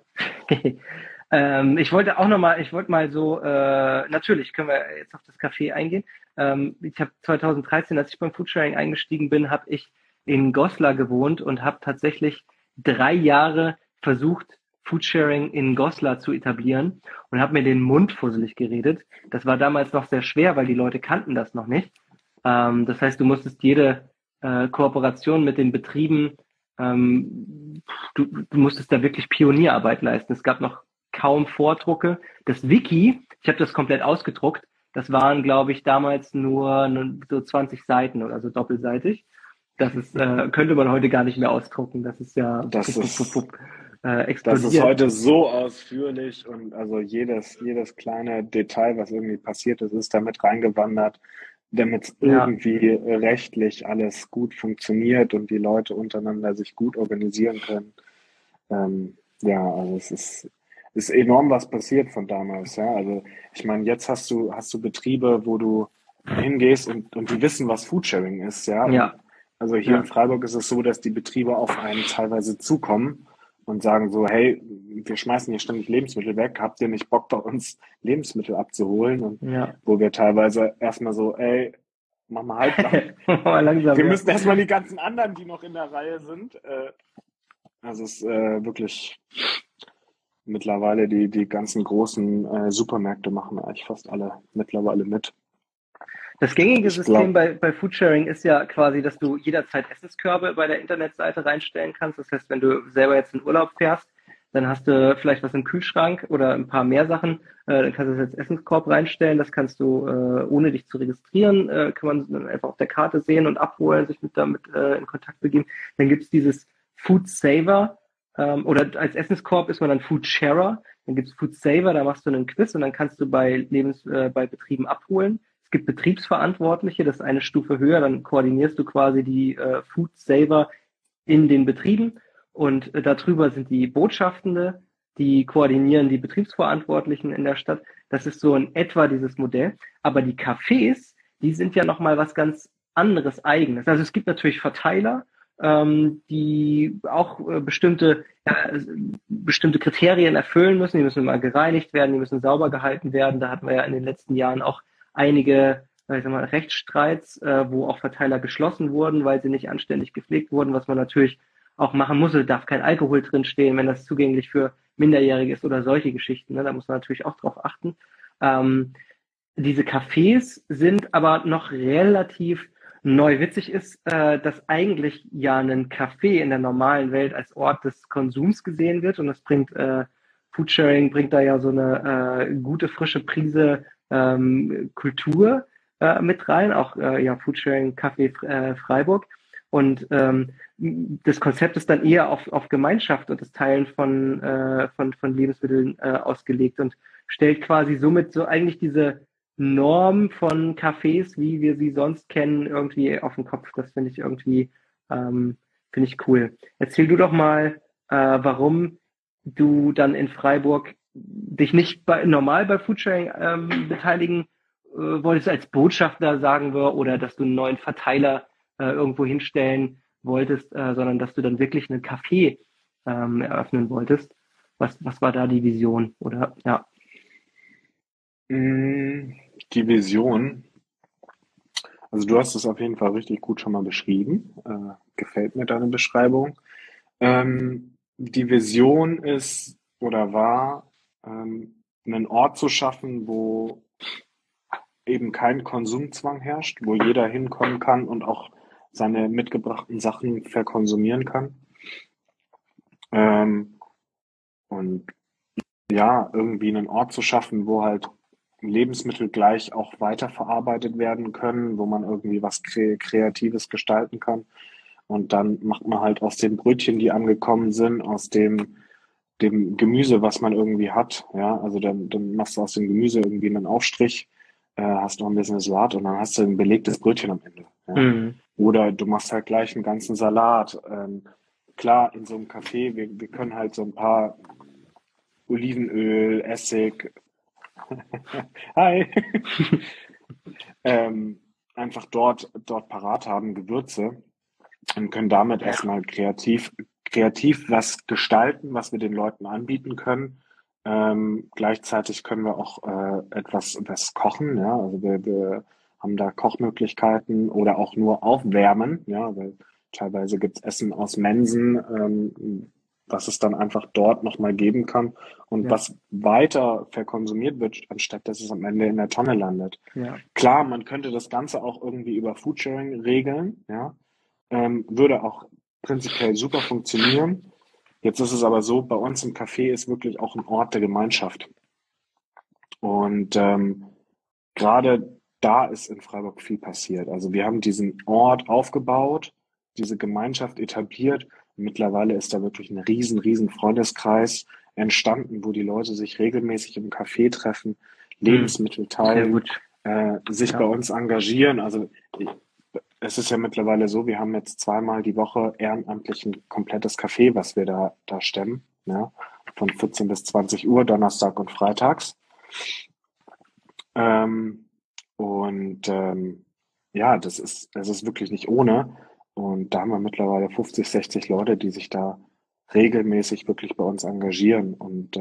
Ich wollte mal so, natürlich können wir jetzt auf das Café eingehen. Ich habe 2013, als ich beim Foodsharing eingestiegen bin, habe ich in Goslar gewohnt und habe tatsächlich 3 Jahre versucht, Foodsharing in Goslar zu etablieren und habe mir den Mund fusselig geredet. Das war damals noch sehr schwer, weil die Leute kannten das noch nicht. Das heißt, du musstest jede Kooperation mit den Betrieben, du musstest da wirklich Pionierarbeit leisten. Es gab noch kaum Vordrucke. Das Wiki, ich habe das komplett ausgedruckt, das waren, glaube ich, damals nur so 20 Seiten oder so doppelseitig. Das ist, könnte man heute gar nicht mehr ausdrucken. Das ist ja explodiert. Das ist heute so ausführlich und also jedes kleine Detail, was irgendwie passiert ist damit reingewandert, damit es irgendwie rechtlich alles gut funktioniert und die Leute untereinander sich gut organisieren können. Also es ist enorm, was passiert von damals, ja. Also ich meine, jetzt hast du Betriebe, wo du hingehst und die wissen, was Foodsharing ist, ja. Ja. Also hier in Freiburg ist es so, dass die Betriebe auf einen teilweise zukommen und sagen so, hey, wir schmeißen hier ständig Lebensmittel weg, habt ihr nicht Bock bei uns Lebensmittel abzuholen? Und wo wir teilweise erstmal so, ey, mach mal halt langsam. Wir müssen erstmal die ganzen anderen, die noch in der Reihe sind. Also es ist wirklich mittlerweile die ganzen großen Supermärkte machen eigentlich fast alle mittlerweile mit. Das gängige System bei Foodsharing ist ja quasi, dass du jederzeit Essenskörbe bei der Internetseite reinstellen kannst. Das heißt, wenn du selber jetzt in Urlaub fährst, dann hast du vielleicht was im Kühlschrank oder ein paar mehr Sachen, dann kannst du das als Essenskorb reinstellen. Das kannst du, ohne dich zu registrieren, kann man dann einfach auf der Karte sehen und abholen, sich damit in Kontakt begeben. Dann gibt es dieses Food Saver, oder als Essenskorb ist man dann Food Sharer. Dann gibt es Food Saver, da machst du einen Quiz und dann kannst du bei Betrieben abholen. Es gibt Betriebsverantwortliche, das ist eine Stufe höher, dann koordinierst du quasi die Food Saver in den Betrieben und darüber sind die Botschaftende, die koordinieren die Betriebsverantwortlichen in der Stadt. Das ist so in etwa dieses Modell. Aber die Cafés, die sind ja nochmal was ganz anderes Eigenes. Also es gibt natürlich Verteiler, die auch bestimmte Kriterien erfüllen müssen. Die müssen immer gereinigt werden, die müssen sauber gehalten werden. Da hatten wir ja in den letzten Jahren auch einige Rechtsstreits, wo auch Verteiler geschlossen wurden, weil sie nicht anständig gepflegt wurden, was man natürlich auch machen muss. Es darf kein Alkohol drinstehen, wenn das zugänglich für Minderjährige ist oder solche Geschichten. Ne? Da muss man natürlich auch drauf achten. Diese Cafés sind aber noch relativ neu. Witzig ist, dass eigentlich ja ein Café in der normalen Welt als Ort des Konsums gesehen wird, und das bringt Foodsharing bringt da ja so eine gute frische Prise Kultur mit rein, auch Foodsharing Café Freiburg. Und das Konzept ist dann eher auf Gemeinschaft und das Teilen von Lebensmitteln ausgelegt und stellt quasi somit so eigentlich diese Norm von Cafés, wie wir sie sonst kennen, irgendwie auf den Kopf. Das finde ich irgendwie finde ich cool. Erzähl du doch mal, warum du dann in Freiburg dich nicht normal bei Foodsharing beteiligen wolltest, als Botschafter, sagen wir, oder dass du einen neuen Verteiler irgendwo hinstellen wolltest, sondern dass du dann wirklich einen Café eröffnen wolltest. Was war da die Vision? Oder ja. Die Vision, also du hast es auf jeden Fall richtig gut schon mal beschrieben. Gefällt mir deine Beschreibung. Die Vision ist oder war, einen Ort zu schaffen, wo eben kein Konsumzwang herrscht, wo jeder hinkommen kann und auch seine mitgebrachten Sachen verkonsumieren kann. Und ja, irgendwie einen Ort zu schaffen, wo halt Lebensmittel gleich auch weiterverarbeitet werden können, wo man irgendwie was Kreatives gestalten kann. Und dann macht man halt aus den Brötchen, die angekommen sind, aus dem Gemüse, was man irgendwie hat, ja, also dann machst du aus dem Gemüse irgendwie einen Aufstrich, hast noch ein bisschen Salat und dann hast du ein belegtes Brötchen am Ende. Ja. Mhm. Oder du machst halt gleich einen ganzen Salat. Klar, in so einem Café, wir können halt so ein paar Olivenöl, Essig, hi, einfach dort parat haben, Gewürze, und können damit erstmal kreativ was gestalten, was wir den Leuten anbieten können. Gleichzeitig können wir auch etwas kochen, ja, also wir haben da Kochmöglichkeiten oder auch nur aufwärmen, ja, weil teilweise gibt's Essen aus Mensen, was es dann einfach dort nochmal geben kann und was weiter verkonsumiert wird, anstatt dass es am Ende in der Tonne landet. Ja. Klar, man könnte das Ganze auch irgendwie über Foodsharing regeln, ja, würde auch prinzipiell super funktionieren. Jetzt ist es aber so, bei uns im Café ist wirklich auch ein Ort der Gemeinschaft. Und gerade da ist in Freiburg viel passiert. Also wir haben diesen Ort aufgebaut, diese Gemeinschaft etabliert. Mittlerweile ist da wirklich ein riesen Freundeskreis entstanden, wo die Leute sich regelmäßig im Café treffen, Lebensmittel teilen, sich bei uns engagieren. Also es ist ja mittlerweile so, wir haben jetzt zweimal die Woche ehrenamtlich ein komplettes Café, was wir da stemmen, ja, von 14 bis 20 Uhr, Donnerstag und Freitags. Ja, das ist wirklich nicht ohne. Und da haben wir mittlerweile 50, 60 Leute, die sich da regelmäßig wirklich bei uns engagieren. Und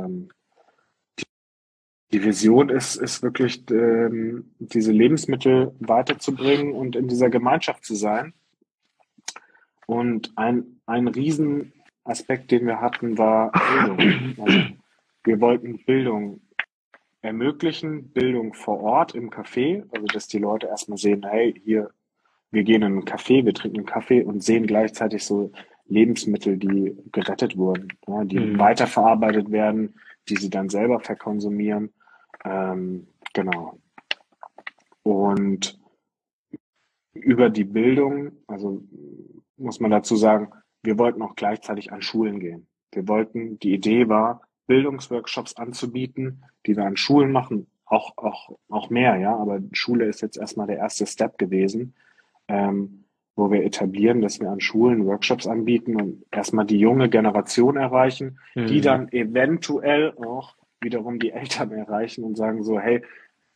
die Vision ist wirklich, diese Lebensmittel weiterzubringen und in dieser Gemeinschaft zu sein. Und ein Riesenaspekt, den wir hatten, war Bildung. Also wir wollten Bildung ermöglichen, Bildung vor Ort im Café, also dass die Leute erstmal sehen, hey, hier, wir gehen in einen Café, wir trinken einen Kaffee und sehen gleichzeitig so Lebensmittel, die gerettet wurden, ja, die weiterverarbeitet werden, die sie dann selber verkonsumieren. Genau. Und über die Bildung, also muss man dazu sagen, wir wollten auch gleichzeitig an Schulen gehen. Die Idee war, Bildungsworkshops anzubieten, die wir an Schulen machen, auch mehr, ja, aber Schule ist jetzt erstmal der erste Step gewesen, wo wir etablieren, dass wir an Schulen Workshops anbieten und erstmal die junge Generation erreichen, die dann eventuell auch wiederum die Eltern erreichen und sagen so, hey,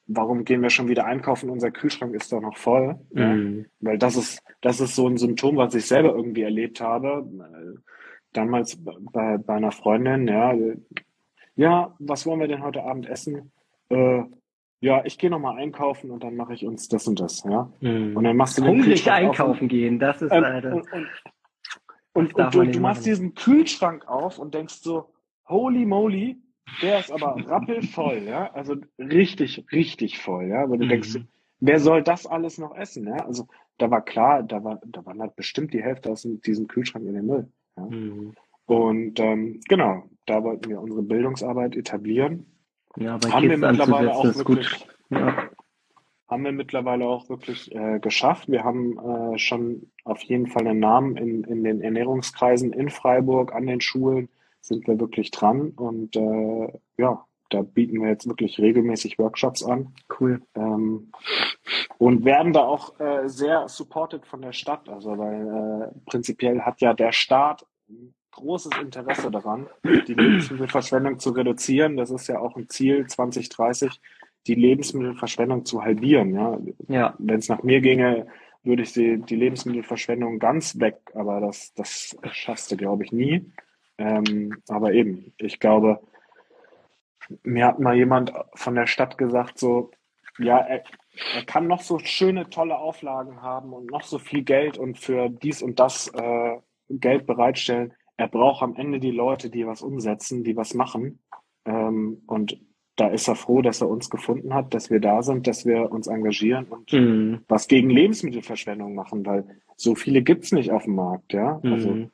warum gehen wir schon wieder einkaufen? Unser Kühlschrank ist doch noch voll. Ja? Weil das ist so ein Symptom, was ich selber irgendwie erlebt habe. Damals bei einer Freundin, ja, was wollen wir denn heute Abend essen? Ja, ich gehe nochmal einkaufen und dann mache ich uns das und das, ja. Und dann machst du den Hungrig Kühlschrank einkaufen gehen, das ist und du machst diesen Kühlschrank auf und denkst so, holy moly, der ist aber rappelvoll, ja. Also richtig, richtig voll, ja. Wo du denkst, wer soll das alles noch essen, ja? Also da war klar, da wandert bestimmt die Hälfte aus diesem Kühlschrank in den Müll. Ja? Und genau, da wollten wir unsere Bildungsarbeit etablieren. Ja, bei Haben wir Kids mittlerweile anzusetzen, auch ist wirklich, gut. Ja. haben wir mittlerweile auch wirklich geschafft. Wir haben schon auf jeden Fall einen Namen in den Ernährungskreisen in Freiburg, an den Schulen sind wir wirklich dran. Und ja, da bieten wir jetzt wirklich regelmäßig Workshops an. Cool. Und werden da auch sehr supported von der Stadt. Also weil prinzipiell hat ja der Staat ein großes Interesse daran, die Lebensmittelverschwendung zu reduzieren. Das ist ja auch ein Ziel 2030, die Lebensmittelverschwendung zu halbieren. Ja. Wenn es nach mir ginge, würde ich die Lebensmittelverschwendung ganz weg, aber das schaffst du, glaube ich, nie. Aber eben, ich glaube, mir hat mal jemand von der Stadt gesagt, so, ja, er kann noch so schöne, tolle Auflagen haben und noch so viel Geld und für dies und das Geld bereitstellen. Er braucht am Ende die Leute, die was umsetzen, die was machen. Und da ist er froh, dass er uns gefunden hat, dass wir da sind, dass wir uns engagieren und was gegen Lebensmittelverschwendung machen, weil so viele gibt's nicht auf dem Markt, ja. Also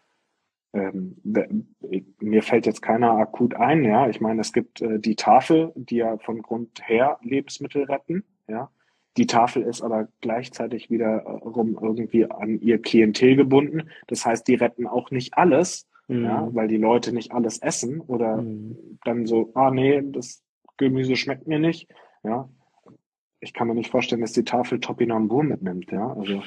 mir fällt jetzt keiner akut ein, ja. Ich meine, es gibt die Tafel, die ja von Grund her Lebensmittel retten, ja. Die Tafel ist aber gleichzeitig wiederum irgendwie an ihr Klientel gebunden. Das heißt, die retten auch nicht alles, ja, weil die Leute nicht alles essen oder dann so, nee, das Gemüse schmeckt mir nicht, ja. Ich kann mir nicht vorstellen, dass die Tafel Topinambur mitnimmt, ja. Also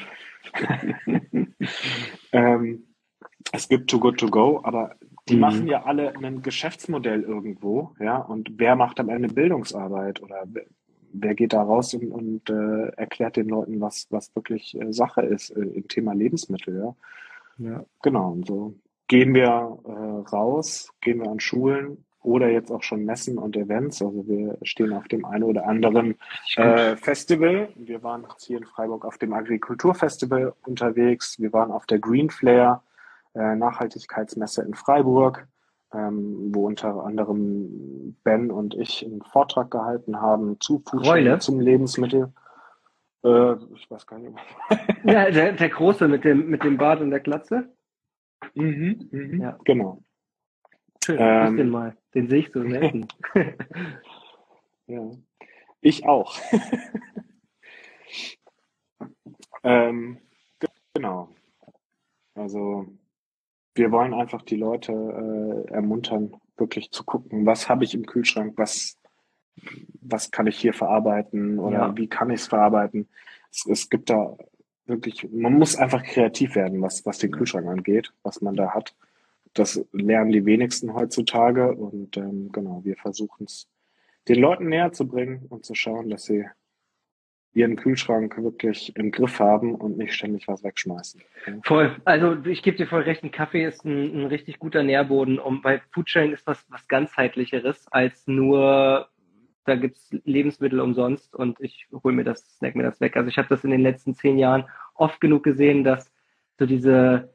es gibt Too Good To Go, aber die machen ja alle ein Geschäftsmodell irgendwo, ja. Und wer macht am Ende Bildungsarbeit oder wer geht da raus und erklärt den Leuten, was wirklich Sache ist im Thema Lebensmittel, ja. Ja. Genau, und so gehen wir raus, gehen wir an Schulen oder jetzt auch schon Messen und Events. Also wir stehen auf dem einen oder anderen Festival. Wir waren jetzt hier in Freiburg auf dem Agrikulturfestival unterwegs. Wir waren auf der Green Flare Nachhaltigkeitsmesse in Freiburg, wo unter anderem Ben und ich einen Vortrag gehalten haben zu Foodsharing, zum Lebensmittel. Ich weiß gar nicht. Ja, der Große mit dem Bart und der Glatze. Ja. Genau. Schön, grüß den mal. Den sehe ich so selten. Ja. Ich auch. Genau. Also wir wollen einfach die Leute ermuntern, wirklich zu gucken, was habe ich im Kühlschrank, was kann ich hier verarbeiten oder wie kann ich es verarbeiten. Es gibt da wirklich, man muss einfach kreativ werden, was den Kühlschrank angeht, was man da hat. Das lernen die wenigsten heutzutage und genau, wir versuchen es den Leuten näher zu bringen und zu schauen, dass sie ihren Kühlschrank wirklich im Griff haben und nicht ständig was wegschmeißen. Voll. Also ich gebe dir voll recht, ein Kaffee ist ein richtig guter Nährboden, weil Foodsharing ist was ganzheitlicheres als nur, da gibt's Lebensmittel umsonst und ich hole mir das, snack mir das weg. Also ich habe das in den letzten 10 Jahren oft genug gesehen, dass so der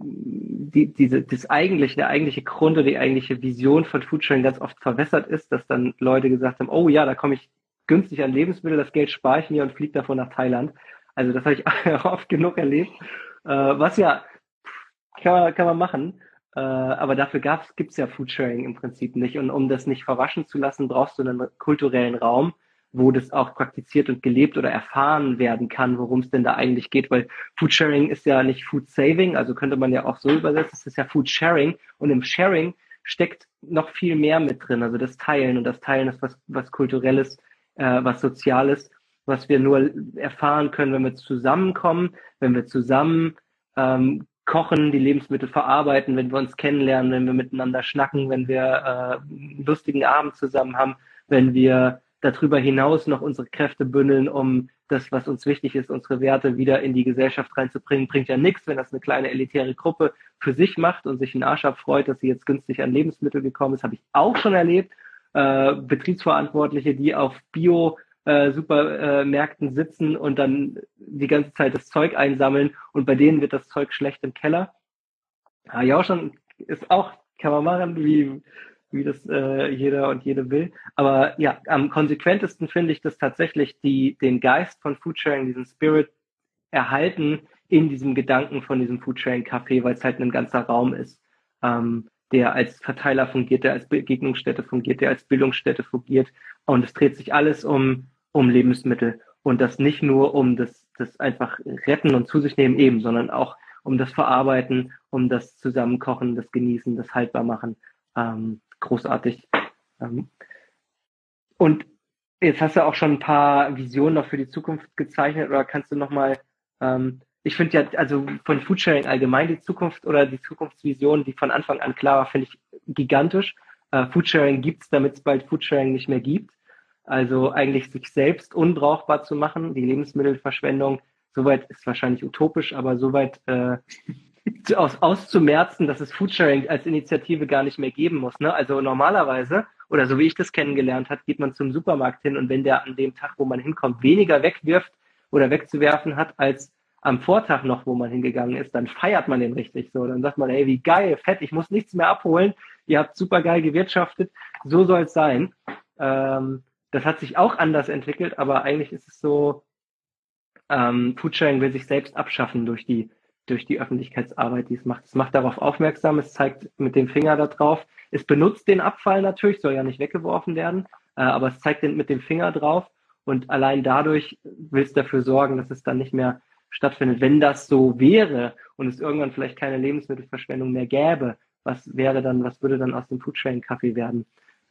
eigentliche Grund oder die eigentliche Vision von Foodsharing ganz oft verwässert ist, dass dann Leute gesagt haben, oh ja, da komme ich günstig an Lebensmittel, das Geld spare ich mir und fliege davon nach Thailand. Also das habe ich oft genug erlebt. Was ja, kann man machen. Aber dafür gibt's ja Foodsharing im Prinzip nicht. Und um das nicht verwaschen zu lassen, brauchst du einen kulturellen Raum, wo das auch praktiziert und gelebt oder erfahren werden kann, worum es denn da eigentlich geht. Weil Foodsharing ist ja nicht Food Saving, also könnte man ja auch so übersetzen, es ist ja Food Sharing. Und im Sharing steckt noch viel mehr mit drin. Also das Teilen. Und das Teilen ist was Kulturelles, was Soziales, was wir nur erfahren können, wenn wir zusammenkommen, wenn wir zusammen kochen, die Lebensmittel verarbeiten, wenn wir uns kennenlernen, wenn wir miteinander schnacken, wenn wir einen lustigen Abend zusammen haben, wenn wir darüber hinaus noch unsere Kräfte bündeln, um das, was uns wichtig ist, unsere Werte wieder in die Gesellschaft reinzubringen, bringt ja nichts, wenn das eine kleine elitäre Gruppe für sich macht und sich einen Arsch abfreut, dass sie jetzt günstig an Lebensmittel gekommen ist. Habe ich auch schon erlebt. Betriebsverantwortliche, die auf Supermärkten sitzen und dann die ganze Zeit das Zeug einsammeln und bei denen wird das Zeug schlecht im Keller. Ja, auch schon, ist auch, kann man machen, wie das jeder und jede will. Aber ja, am konsequentesten finde ich das tatsächlich, den Geist von Foodsharing, diesen Spirit erhalten in diesem Gedanken von diesem Foodsharing-Café, weil es halt ein ganzer Raum ist, der als Verteiler fungiert, der als Begegnungsstätte fungiert, der als Bildungsstätte fungiert. Und es dreht sich alles um Lebensmittel. Und das nicht nur um das einfach Retten und zu sich nehmen eben, sondern auch um das Verarbeiten, um das Zusammenkochen, das Genießen, das Haltbarmachen. Großartig. Und jetzt hast du auch schon ein paar Visionen noch für die Zukunft gezeichnet, oder kannst du nochmal, ich finde ja, also von Foodsharing allgemein die Zukunft oder die Zukunftsvision, die von Anfang an klar war, finde ich gigantisch. Foodsharing gibt's, damit es bald Foodsharing nicht mehr gibt. Also eigentlich sich selbst unbrauchbar zu machen, die Lebensmittelverschwendung, soweit ist wahrscheinlich utopisch, aber soweit auszumerzen, dass es Foodsharing als Initiative gar nicht mehr geben muss. Ne? Also normalerweise, oder so wie ich das kennengelernt habe, geht man zum Supermarkt hin und wenn der an dem Tag, wo man hinkommt, weniger wegwirft oder wegzuwerfen hat, als am Vortag noch, wo man hingegangen ist, dann feiert man den richtig so. Dann sagt man, ey, wie geil, fett, ich muss nichts mehr abholen, ihr habt super geil gewirtschaftet, so soll es sein. Das hat sich auch anders entwickelt, aber eigentlich ist es so, Foodsharing will sich selbst abschaffen durch die Öffentlichkeitsarbeit, die es macht. Es macht darauf aufmerksam, es zeigt mit dem Finger da drauf. Es benutzt den Abfall natürlich, soll ja nicht weggeworfen werden, aber es zeigt den mit dem Finger drauf und allein dadurch will es dafür sorgen, dass es dann nicht mehr stattfindet. Wenn das so wäre und es irgendwann vielleicht keine Lebensmittelverschwendung mehr gäbe, was würde dann aus dem Foodsharing-Café werden?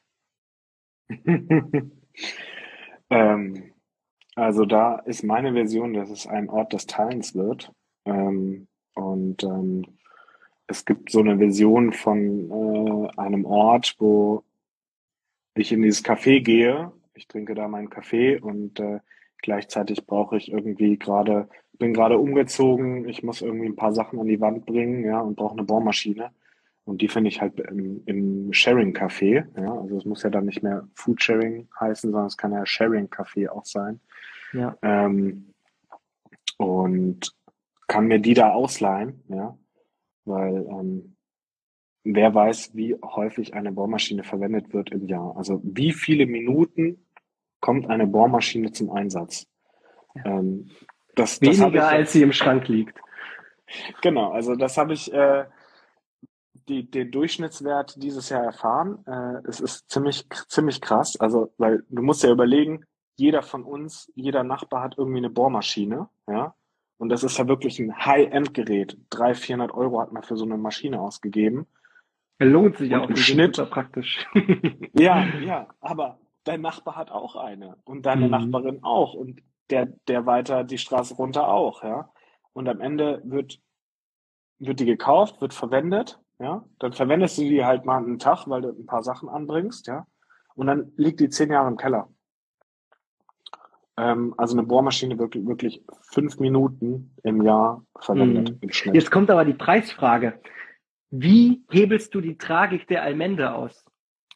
Also da ist meine Version, dass es ein Ort des Teilens wird. Es gibt so eine Vision von einem Ort, wo ich in dieses Café gehe. Ich trinke da meinen Kaffee und gleichzeitig bin gerade umgezogen. Ich muss irgendwie ein paar Sachen an die Wand bringen, ja, und brauche eine Bohrmaschine. Und die finde ich halt im Sharing-Café. Ja, also es muss ja dann nicht mehr Foodsharing heißen, sondern es kann ja Sharing-Café auch sein. Ja. Und kann mir die da ausleihen, ja, weil wer weiß, wie häufig eine Bohrmaschine verwendet wird im Jahr. Also wie viele Minuten kommt eine Bohrmaschine zum Einsatz? Ja. Das Weniger, als sie im Schrank liegt. Genau, also das habe ich den Durchschnittswert dieses Jahr erfahren. Es ist ziemlich krass, also weil du musst ja überlegen, jeder von uns, jeder Nachbar hat irgendwie eine Bohrmaschine, ja. Und das ist ja wirklich ein High-End-Gerät. 300-400 Euro hat man für so eine Maschine ausgegeben. Lohnt sich auch im Schnitt. Super praktisch. Ja, aber dein Nachbar hat auch eine. Und deine Nachbarin auch. Und der weiter die Straße runter auch, ja. Und am Ende wird die gekauft, wird verwendet, ja. Dann verwendest du die halt mal einen Tag, weil du ein paar Sachen anbringst, ja. Und dann liegt die 10 Jahre im Keller. Also eine Bohrmaschine wirklich 5 Minuten im Jahr verwendet im Schnitt. Jetzt kommt aber die Preisfrage. Wie hebelst du die Tragik der Allmende aus?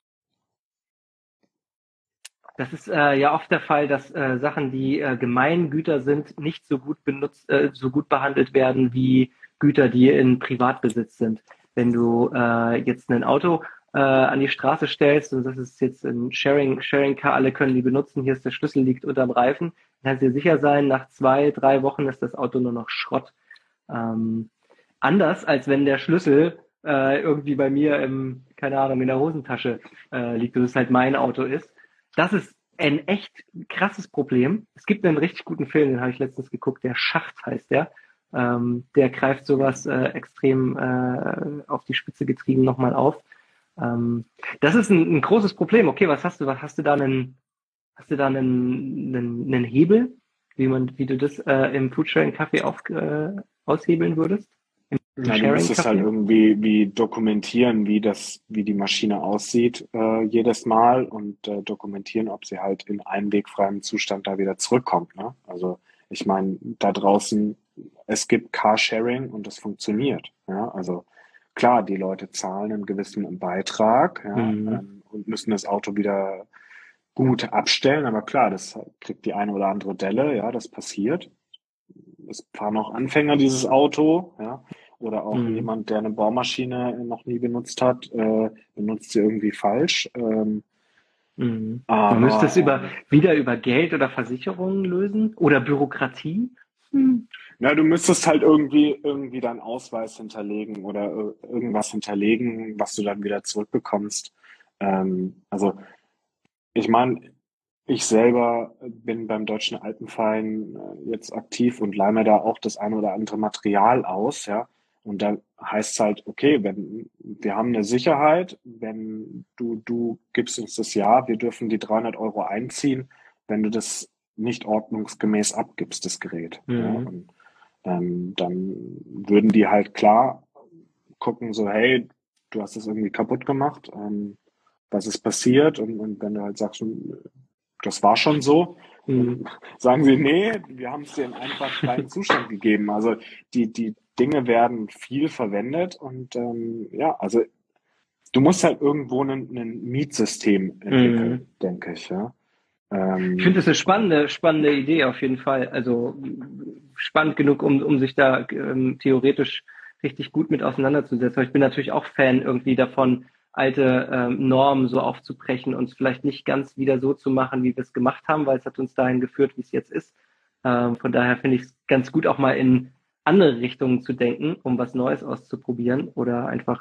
Das ist ja oft der Fall, dass Sachen, die Gemeingüter sind, nicht so gut behandelt werden wie Güter, die in Privatbesitz sind. Wenn du jetzt ein Auto an die Straße stellst und das ist jetzt ein Sharing-Car, alle können die benutzen, hier ist der Schlüssel, liegt unterm Reifen, dann kannst du dir sicher sein, nach 2-3 Wochen ist das Auto nur noch Schrott. Anders, als wenn der Schlüssel irgendwie bei mir in der Hosentasche liegt und es halt mein Auto ist. Das ist ein echt krasses Problem. Es gibt einen richtig guten Film, den habe ich letztens geguckt, der Schacht heißt der. Der greift sowas extrem auf die Spitze getrieben nochmal auf. Das ist ein großes Problem. Okay, was hast du? Hast du da einen Hebel, wie du das im Foodsharing-Café aushebeln würdest? Ja, du musst es halt irgendwie wie dokumentieren, wie die Maschine aussieht, jedes Mal und dokumentieren, ob sie halt in einwegfreiem Zustand da wieder zurückkommt, ne? Also ich meine, da draußen, es gibt Carsharing und das funktioniert, ja. Also klar, die Leute zahlen einen gewissen Beitrag, ja, und müssen das Auto wieder gut abstellen, aber klar, das kriegt die eine oder andere Delle, ja, das passiert. Es fahren auch Anfänger dieses Auto, ja. Oder auch jemand, der eine Bohrmaschine noch nie benutzt hat, benutzt sie irgendwie falsch. Man Aber müsste es wieder über Geld oder Versicherungen lösen oder Bürokratie. na, du müsstest halt irgendwie deinen Ausweis hinterlegen oder irgendwas hinterlegen, was du dann wieder zurückbekommst. Also ich meine, ich selber bin beim Deutschen Alpenverein jetzt aktiv und leihe mir da auch das eine oder andere Material aus, ja. Und da heißt es halt, okay, wenn wir haben eine Sicherheit, wenn du gibst uns das Ja, wir dürfen die 300 Euro einziehen, wenn du das nicht ordnungsgemäß abgibst, das Gerät. Ja. Und, dann würden die halt klar gucken, so, hey, du hast das irgendwie kaputt gemacht, was ist passiert? Und wenn du halt sagst, das war schon so, sagen sie, nee, wir haben es dir in einfach freien Zustand gegeben. Also die Dinge werden viel verwendet und ja, also du musst halt irgendwo ein Mietsystem entwickeln, denke ich, ja. Ich finde das eine spannende Idee auf jeden Fall. Also spannend genug, um sich da theoretisch richtig gut mit auseinanderzusetzen. Aber ich bin natürlich auch Fan irgendwie davon, alte Normen so aufzubrechen und es vielleicht nicht ganz wieder so zu machen, wie wir es gemacht haben, weil es hat uns dahin geführt, wie es jetzt ist. Von daher finde ich es ganz gut, auch mal in andere Richtungen zu denken, um was Neues auszuprobieren oder einfach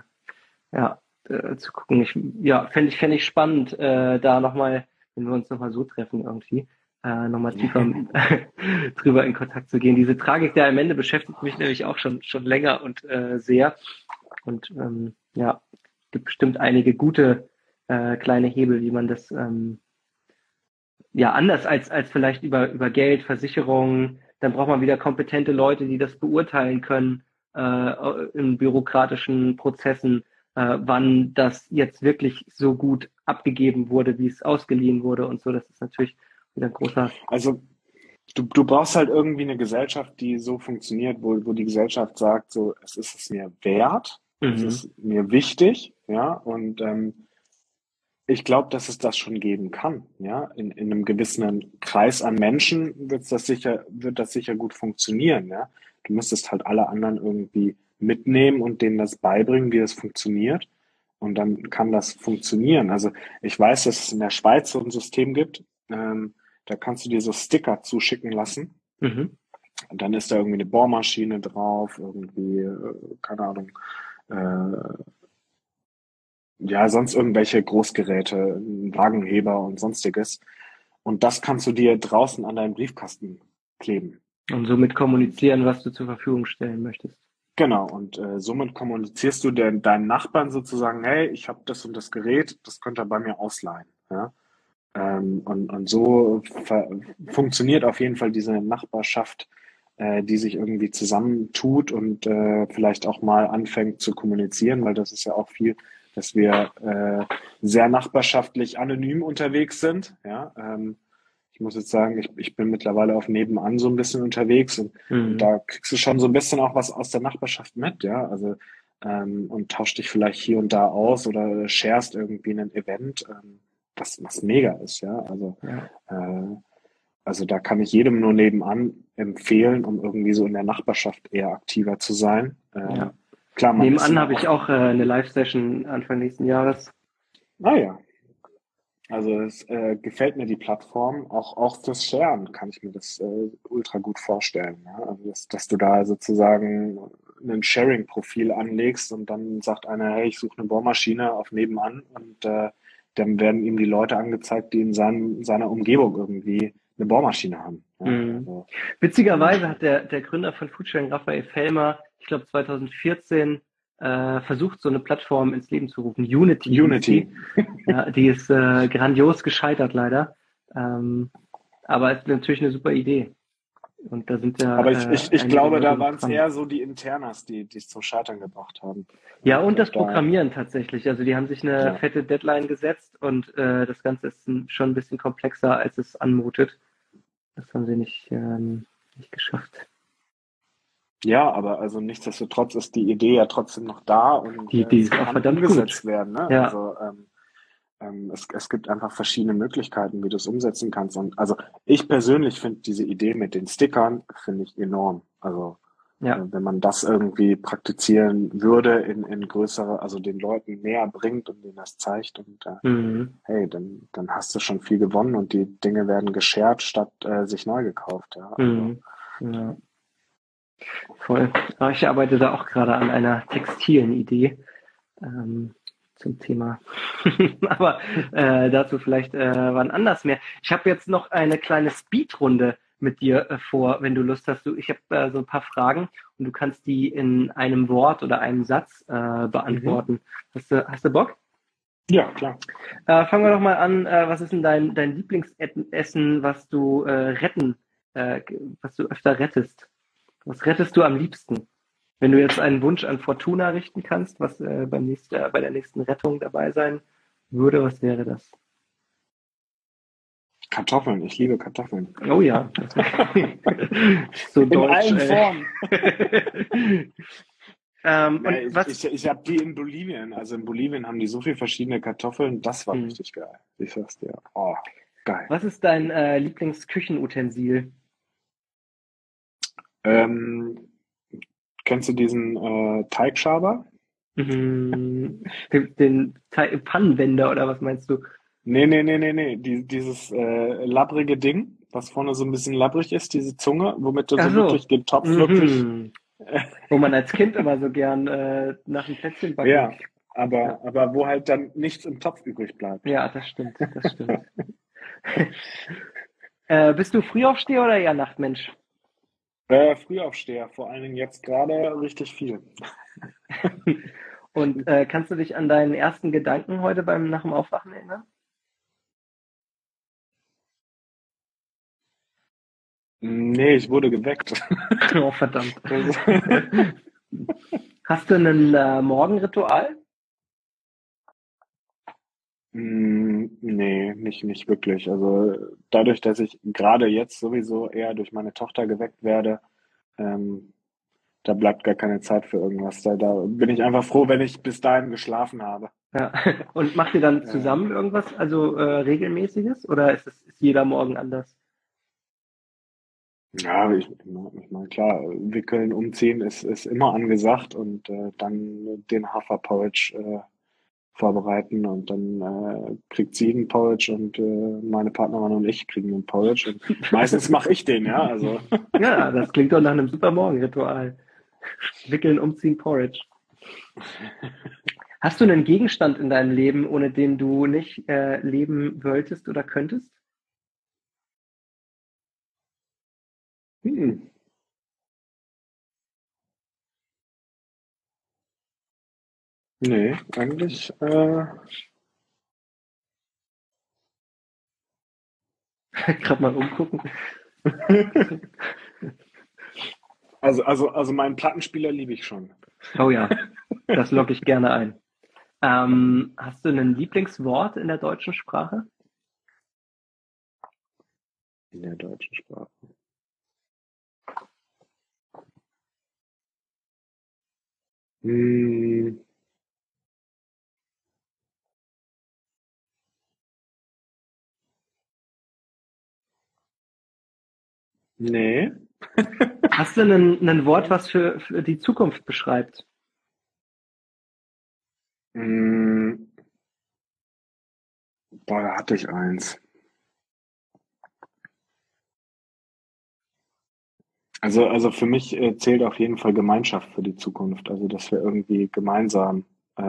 zu gucken. Fände ich spannend, da nochmal, wenn wir uns nochmal so treffen irgendwie, nochmal tiefer drüber in Kontakt zu gehen. Diese Tragik der am Ende beschäftigt mich nämlich auch schon länger und sehr. Und gibt bestimmt einige gute kleine Hebel, wie man das anders als vielleicht über Geld, Versicherungen, dann braucht man wieder kompetente Leute, die das beurteilen können in bürokratischen Prozessen, wann das jetzt wirklich so gut abgegeben wurde, wie es ausgeliehen wurde und so. Das ist natürlich wieder ein großer... Also du brauchst halt irgendwie eine Gesellschaft, die so funktioniert, wo die Gesellschaft sagt, so, es ist es mir wert, es ist mir wichtig, ja, und ich glaube, dass es das schon geben kann, ja, in einem gewissen Kreis an Menschen wird das sicher gut funktionieren, ja. Du müsstest halt alle anderen irgendwie mitnehmen und denen das beibringen, wie das funktioniert, und dann kann das funktionieren. Also ich weiß, dass es in der Schweiz so ein System gibt, da kannst du dir so Sticker zuschicken lassen. Und dann ist da irgendwie eine Bohrmaschine drauf, irgendwie, keine Ahnung, sonst irgendwelche Großgeräte, ein Wagenheber und sonstiges. Und das kannst du dir draußen an deinen Briefkasten kleben. Und somit kommunizieren, was du zur Verfügung stellen möchtest. Genau, und somit kommunizierst du deinen Nachbarn sozusagen, hey, ich habe das und das Gerät, das könnt ihr bei mir ausleihen. Ja? Und so funktioniert auf jeden Fall diese Nachbarschaft, die sich irgendwie zusammentut und vielleicht auch mal anfängt zu kommunizieren, weil das ist ja auch viel, dass wir sehr nachbarschaftlich anonym unterwegs sind. Ja? Ich muss jetzt sagen, ich bin mittlerweile auf Nebenan so ein bisschen unterwegs und da kriegst du schon so ein bisschen auch was aus der Nachbarschaft mit, ja, also und tauscht dich vielleicht hier und da aus oder sharest irgendwie ein Event, was mega ist, ja, also da kann ich jedem nur nebenan empfehlen, um irgendwie so in der Nachbarschaft eher aktiver zu sein. Klar, nebenan habe ich auch eine Live-Session Anfang nächsten Jahres. Ja. Also es gefällt mir die Plattform, auch fürs Sharen kann ich mir das ultra gut vorstellen. Ja? Also dass du da sozusagen ein Sharing-Profil anlegst und dann sagt einer, hey, ich suche eine Bohrmaschine auf nebenan und dann werden ihm die Leute angezeigt, die in seiner Umgebung irgendwie eine Bohrmaschine haben. Ja? Also, witzigerweise hat der Gründer von Foodsharing, Raphael Fellmer, ich glaube 2014 versucht, so eine Plattform ins Leben zu rufen. Unity. Ja, die ist grandios gescheitert leider. Aber es ist natürlich eine super Idee. Und da sind ja. Aber ich einige glaube, Leute da noch waren es dran. eher so die Internas, die es zum Scheitern gebracht haben. Ja, und das da- Programmieren tatsächlich. Also die haben sich eine Ja. fette Deadline gesetzt und das Ganze ist schon ein bisschen komplexer, als es anmutet. Das haben sie nicht geschafft. Ja, aber also nichtsdestotrotz ist die Idee ja trotzdem noch da und Die Idee ist sie auch kann verdammt umgesetzt gut. werden. Ne? Ja. Also es gibt einfach verschiedene Möglichkeiten, wie du es umsetzen kannst. Und also ich persönlich finde diese Idee mit den Stickern, finde ich enorm. Also Ja. wenn man das irgendwie praktizieren würde in größere, also den Leuten näher bringt und denen das zeigt und Mhm. hey, dann hast du schon viel gewonnen und die Dinge werden geshared statt sich neu gekauft. Ja. Also, Mhm. Ja. Voll. Aber ich arbeite da auch gerade an einer textilen Idee zum Thema. Aber dazu vielleicht wann anders mehr. Ich habe jetzt noch eine kleine Speedrunde mit dir vor, wenn du Lust hast. Ich habe so ein paar Fragen und du kannst die in einem Wort oder einem Satz beantworten. Hast du Bock? ja, klar. Fangen wir doch mal an. Was ist denn dein Lieblingsessen, was du was du öfter rettest? Was rettest du am liebsten? Wenn du jetzt einen Wunsch an Fortuna richten kannst, was bei der nächsten Rettung dabei sein würde, was wäre das? Kartoffeln, ich liebe Kartoffeln. Oh ja. So In deutsch. allen Formen. Und was? Ich habe die in Bolivien. Also in Bolivien haben die so viele verschiedene Kartoffeln. Das war richtig geil. Ich sag's dir. Oh, geil. Was ist dein Lieblingsküchenutensil? Kennst du diesen Teigschaber? Den Pannenwender oder was meinst du? Nee. Dieses labbrige Ding, was vorne so ein bisschen labbrig ist, diese Zunge, womit du so wirklich den Topf wirklich... Wo man als Kind immer so gern nach dem Plätzchen backen. Ja, aber wo halt dann nichts im Topf übrig bleibt. Ja, das stimmt. Bist du Frühaufsteher oder eher Nachtmensch? Frühaufsteher, vor allen Dingen jetzt gerade richtig viel. Und kannst du dich an deinen ersten Gedanken heute nach dem Aufwachen erinnern? Nee, ich wurde geweckt. Oh, verdammt. Hast du ein Morgenritual? Nee, nicht wirklich. Also dadurch, dass ich gerade jetzt sowieso eher durch meine Tochter geweckt werde, da bleibt gar keine Zeit für irgendwas. Da bin ich einfach froh, wenn ich bis dahin geschlafen habe. Ja. Und macht ihr dann zusammen irgendwas, also Regelmäßiges? Oder ist jeder Morgen anders? Ja, ich meine, klar, wickeln, umziehen ist immer angesagt und dann den Haferporridge vorbereiten und dann kriegt sie einen Porridge und meine Partnerin und ich kriegen einen Porridge und meistens mache ich den, ja, also. Ja, das klingt doch nach einem super Morgenritual. Wickeln, umziehen, Porridge. Hast du einen Gegenstand in deinem Leben, ohne den du nicht leben wolltest oder könntest? Nee, eigentlich Gerade mal umgucken. Also meinen Plattenspieler liebe ich schon. Oh ja, das logge ich gerne ein. Hast du ein Lieblingswort in der deutschen Sprache? In der deutschen Sprache. Nee. Hast du ein Wort, was für die Zukunft beschreibt? Boah, da hatte ich eins. Also für mich zählt auf jeden Fall Gemeinschaft für die Zukunft. Also dass wir irgendwie gemeinsam,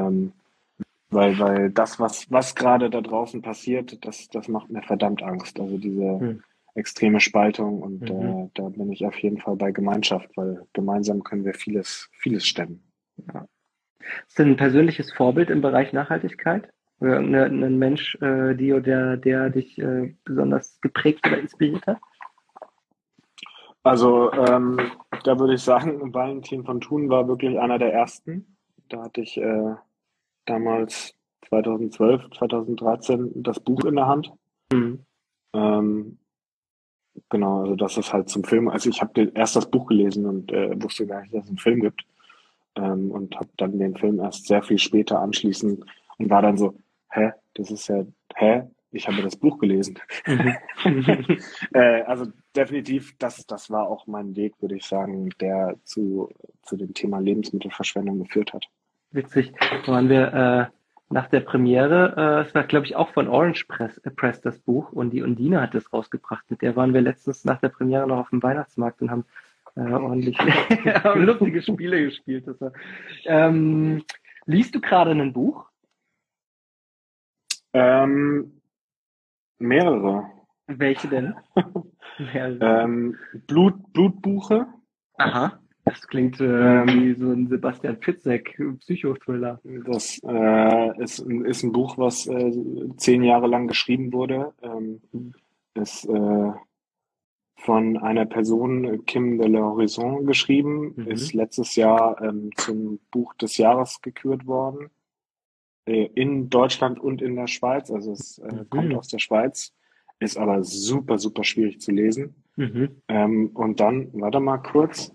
weil das, was gerade da draußen passiert, das macht mir verdammt Angst. Also diese extreme Spaltung und da bin ich auf jeden Fall bei Gemeinschaft, weil gemeinsam können wir vieles stemmen. Ja. Ist denn ein persönliches Vorbild im Bereich Nachhaltigkeit? Oder ein Mensch, der dich besonders geprägt oder inspiriert hat? Also da würde ich sagen, Valentin von Thun war wirklich einer der ersten. Da hatte ich damals 2012, 2013 das Buch in der Hand. Mhm. Ähm, genau, also das ist halt zum Film. Also ich habe erst das Buch gelesen und wusste gar nicht, dass es einen Film gibt. Und habe dann den Film erst sehr viel später anschließend und war dann so, hä, das ist ja, hä, ich habe das Buch gelesen. Mhm. Also definitiv, das war auch mein Weg, würde ich sagen, der zu dem Thema Lebensmittelverschwendung geführt hat. Witzig. Da waren wir nach der Premiere, es war, glaube ich, auch von Orange Press das Buch und die Undine hat das rausgebracht. Mit der waren wir letztens nach der Premiere noch auf dem Weihnachtsmarkt und haben ordentlich haben lustige Spiele gespielt. Das war, liest du gerade ein Buch? Mehrere. Welche denn? Mehrere. Blutbuche. Aha. Das klingt wie so ein Sebastian Fitzek Psychothriller. Das ist ein Buch, was 10 Jahre lang geschrieben wurde. Ist von einer Person, Kim de l'Horizon, geschrieben. Ist letztes Jahr zum Buch des Jahres gekürt worden. In Deutschland und in der Schweiz. Also es kommt aus der Schweiz. Ist aber super, super schwierig zu lesen. Und dann, warte mal kurz.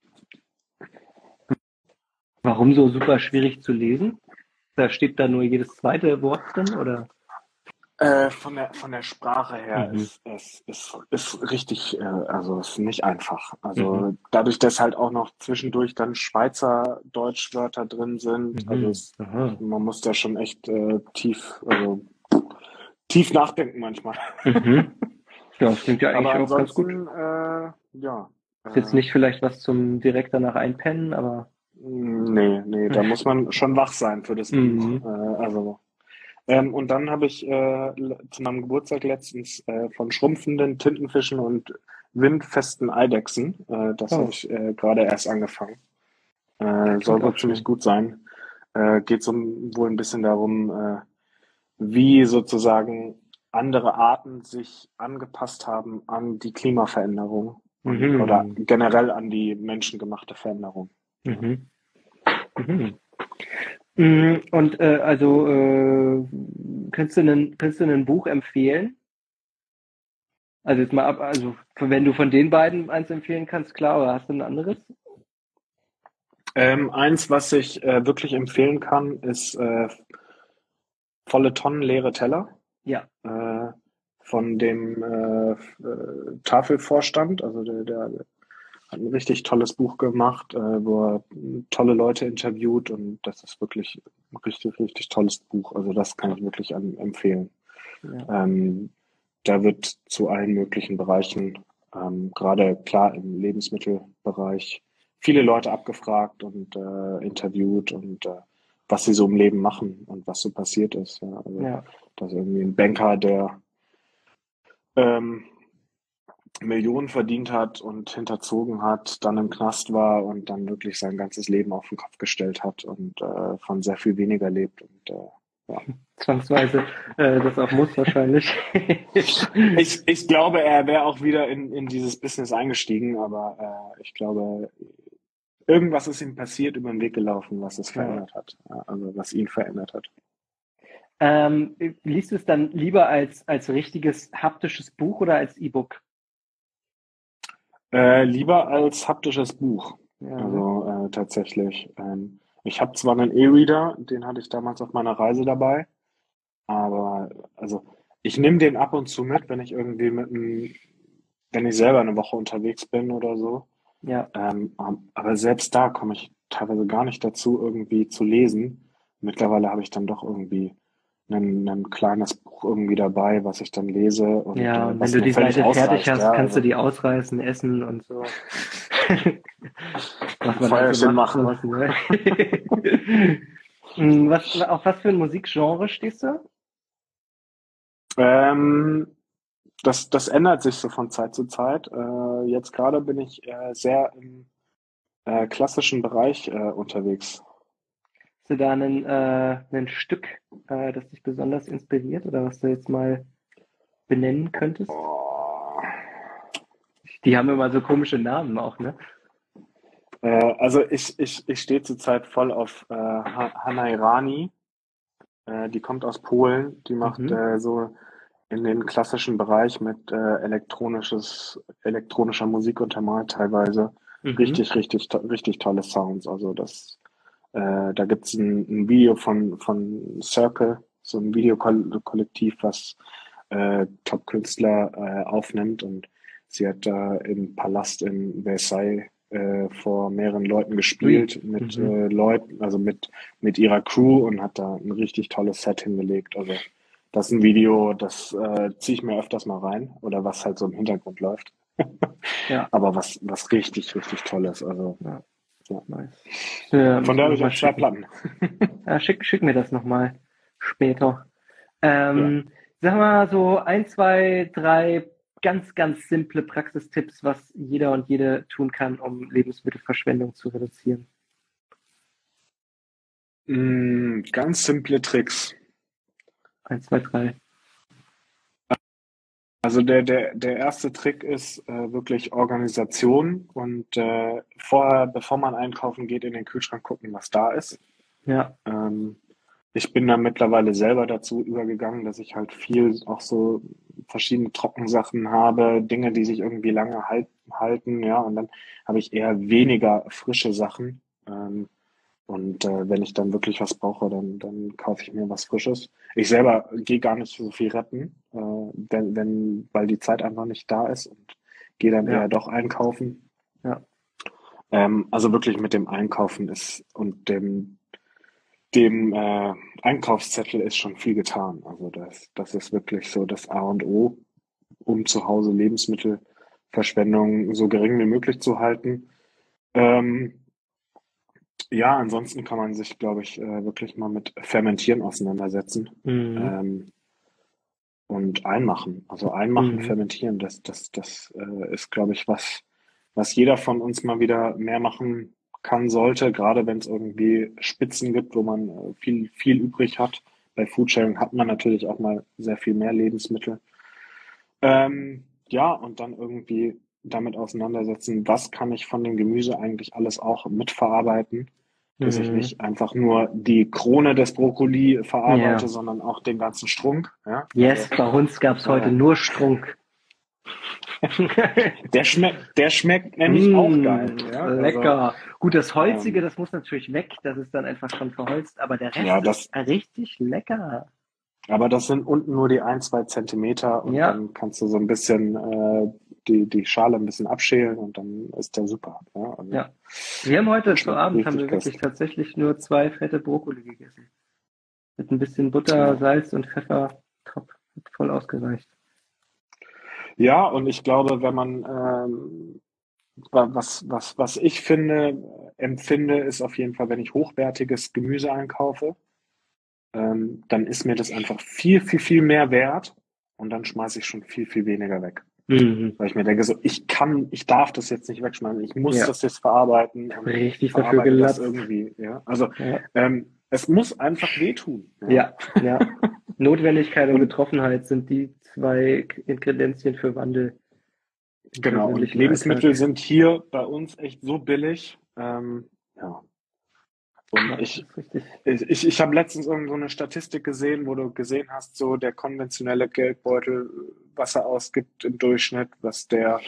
Warum so super schwierig zu lesen? Da steht da nur jedes zweite Wort drin, oder? Von der Sprache her ist richtig, also ist nicht einfach. Also dadurch, dass halt auch noch zwischendurch dann Schweizer Deutschwörter drin sind, also man muss da schon echt tief nachdenken manchmal. Ja, das klingt ja eigentlich Aber auch ganz gut. Ja. Ist jetzt nicht vielleicht was zum direkt danach einpennen, aber. Nee, da muss man schon wach sein für das Buch. Und dann habe ich zu meinem Geburtstag letztens von schrumpfenden Tintenfischen und windfesten Eidechsen, das habe ich gerade erst angefangen. Soll wohl ziemlich gut sein. Geht wohl ein bisschen darum, wie sozusagen andere Arten sich angepasst haben an die Klimaveränderung oder generell an die menschengemachte Veränderung. Und könntest du ein Buch empfehlen? Also jetzt mal wenn du von den beiden eins empfehlen kannst, klar, oder hast du ein anderes? Eins, was ich wirklich empfehlen kann, ist Volle Tonnen, leere Teller. Ja. Von dem Tafelvorstand, also der hat ein richtig tolles Buch gemacht, wo er tolle Leute interviewt und das ist wirklich ein richtig, richtig tolles Buch. Also das kann ich wirklich empfehlen. Ja. Da wird zu allen möglichen Bereichen, gerade klar im Lebensmittelbereich, viele Leute abgefragt und interviewt und was sie so im Leben machen und was so passiert ist. Ja. Also, dass irgendwie ein Banker, der Millionen verdient hat und hinterzogen hat, dann im Knast war und dann wirklich sein ganzes Leben auf den Kopf gestellt hat und von sehr viel weniger lebt. Und ja. Zwangsweise das auch muss wahrscheinlich. Ich glaube, er wäre auch wieder in dieses Business eingestiegen, aber ich glaube, irgendwas ist ihm passiert, über den Weg gelaufen, was es verändert hat. Also was ihn verändert hat. Liest du es dann lieber als richtiges haptisches Buch oder als E-Book? Lieber als haptisches Buch. Ja. Also tatsächlich. Ich habe zwar einen E-Reader, den hatte ich damals auf meiner Reise dabei, aber also ich nehme den ab und zu mit, wenn ich irgendwie wenn ich selber eine Woche unterwegs bin oder so. Ja. Aber selbst da komme ich teilweise gar nicht dazu, irgendwie zu lesen. Mittlerweile habe ich dann doch irgendwie ein kleines Buch irgendwie dabei, was ich dann lese. Und, und wenn du die Seite fertig hast, kannst du die ausreißen, essen und so. Feuerchen machen. Auf was für ein Musikgenre stehst du? Das ändert sich so von Zeit zu Zeit. Jetzt gerade bin ich sehr im klassischen Bereich unterwegs. Hast du da ein Stück, das dich besonders inspiriert oder was du jetzt mal benennen könntest? Die haben immer so komische Namen auch, ne? Also ich stehe zurzeit voll auf Hanna Irani. Die kommt aus Polen. Die macht so in den klassischen Bereich mit elektronischer Musik untermalt teilweise. Richtig, richtig tolle Sounds. Also da gibt's ein Video von Circle, so ein Videokollektiv, was Top-Künstler aufnimmt, und sie hat da im Palast in Versailles vor mehreren Leuten gespielt, mit Leuten, also mit ihrer Crew, und hat da ein richtig tolles Set hingelegt. Also das ist ein Video, das ziehe ich mir öfters mal rein, oder was halt so im Hintergrund läuft. Ja. Aber was richtig, richtig Tolles. Also Ja. Nice. Von da habe ich auch 2 Platten. Ja, schick mir das nochmal später. Sag mal so 1, 2, 3 ganz, ganz simple Praxistipps, was jeder und jede tun kann, um Lebensmittelverschwendung zu reduzieren. Ganz simple Tricks. 1, 2, 3. Also der erste Trick ist wirklich Organisation, und vorher, bevor man einkaufen geht, in den Kühlschrank gucken, was da ist. Ja. Ich bin da mittlerweile selber dazu übergegangen, dass ich halt viel auch so verschiedene Trockensachen habe, Dinge, die sich irgendwie lange halten, ja, und dann habe ich eher weniger frische Sachen. Und wenn ich dann wirklich was brauche, dann kaufe ich mir was Frisches. Ich selber gehe gar nicht so viel retten, weil die Zeit einfach nicht da ist, und gehe dann eher doch einkaufen. Ja. Also wirklich mit dem Einkaufen und dem Einkaufszettel ist schon viel getan. Also das ist wirklich so das A und O, um zu Hause Lebensmittelverschwendung so gering wie möglich zu halten. Ja, ansonsten kann man sich, glaube ich, wirklich mal mit Fermentieren auseinandersetzen. Und einmachen. Also fermentieren, das ist, glaube ich, was jeder von uns mal wieder mehr machen kann, sollte, gerade wenn es irgendwie Spitzen gibt, wo man viel übrig hat. Bei Foodsharing hat man natürlich auch mal sehr viel mehr Lebensmittel. Ja, und dann irgendwie damit auseinandersetzen, was kann ich von dem Gemüse eigentlich alles auch mitverarbeiten, dass ich nicht einfach nur die Krone des Brokkoli verarbeite, sondern auch den ganzen Strunk. Ja? Yes, bei uns gab es heute nur Strunk. Der schmeckt nämlich auch geil. Ja? Lecker. Gut, das Holzige, das muss natürlich weg, das ist dann einfach schon verholzt, aber der Rest ist richtig lecker. Aber das sind unten nur die 1-2 Zentimeter, und dann kannst du so ein bisschen die Schale ein bisschen abschälen, und dann ist der super. Ja, also Wir haben heute zu Abend wirklich tatsächlich nur 2 fette Brokkoli gegessen. Mit ein bisschen Butter, Salz und Pfeffer. Top. Hat voll ausgereicht. Ja, und ich glaube, wenn man was ich empfinde, ist auf jeden Fall, wenn ich hochwertiges Gemüse einkaufe, dann ist mir das einfach viel, viel, viel mehr wert, und dann schmeiße ich schon viel, viel weniger weg. Weil ich mir denke, so, ich darf das jetzt nicht wegschmeißen, ich muss das jetzt verarbeiten. Und richtig dafür gelatzt. Irgendwie, ja. Also, es muss einfach wehtun. Ja. Notwendigkeit und Betroffenheit sind die 2 Ingredienzien für Wandel. Genau, und Lebensmittel sind hier bei uns echt so billig. Und ich habe letztens irgendwo eine Statistik gesehen, wo du gesehen hast, so der konventionelle Geldbeutel, was er ausgibt im Durchschnitt, was der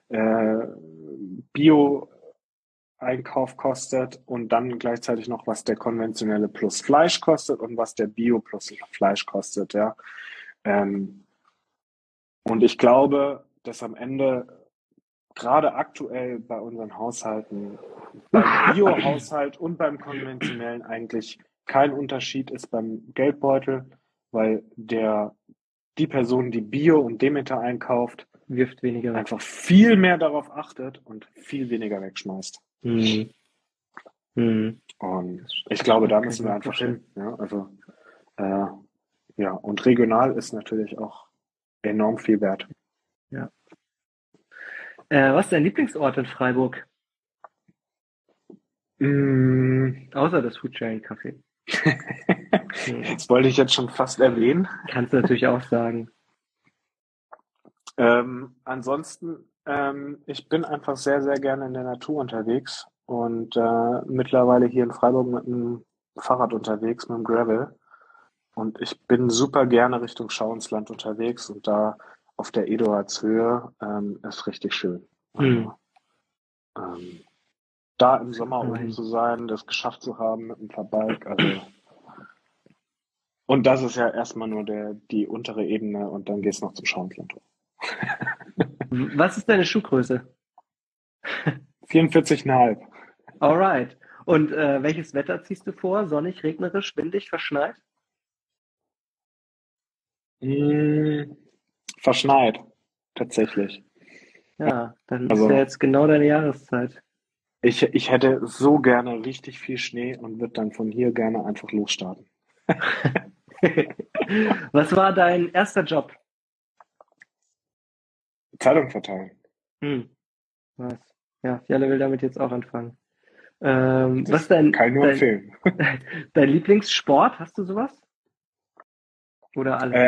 Bio-Einkauf kostet, und dann gleichzeitig noch, was der konventionelle plus Fleisch kostet und was der Bio plus Fleisch kostet, ja. Und ich glaube, dass am Ende gerade aktuell bei unseren Haushalten, beim Bio-Haushalt und beim konventionellen, eigentlich kein Unterschied ist beim Geldbeutel, weil die Person, die Bio und Demeter einkauft, wirft weniger, einfach viel mehr darauf achtet und viel weniger wegschmeißt. Und ich glaube, da müssen wir einfach hin. Ja, also, und regional ist natürlich auch enorm viel wert. Ja. Was ist dein Lieblingsort in Freiburg? Außer das Foodsharing-Café. Das wollte ich jetzt schon fast erwähnen. Kannst du natürlich auch sagen. Ansonsten Ich bin einfach sehr, sehr gerne in der Natur unterwegs und mittlerweile hier in Freiburg mit dem Fahrrad unterwegs, mit dem Gravel. Und ich bin super gerne Richtung Schauinsland unterwegs und da auf der Eduardshöhe ist richtig schön. Hm. Ähm, da im Sommer oben Nein. zu sein, das geschafft zu haben mit dem Verbike, also und das ist ja erstmal nur die untere Ebene und dann geht's noch zum Schauinsland hoch. Was ist deine Schuhgröße? 44,5. Alright. Und welches Wetter ziehst du vor? Sonnig, regnerisch, windig, verschneit? Verschneit, tatsächlich. Ja, dann ist Also ja jetzt genau deine Jahreszeit. ich hätte so gerne richtig viel Schnee und würde dann von hier gerne einfach losstarten. Was war dein erster Job? Zeitung verteilen. Was? Ja, Jelle will damit jetzt auch anfangen. Was Das ist dein, kann ich nur dein, empfehlen. dein Lieblingssport? Hast du sowas? Oder alle?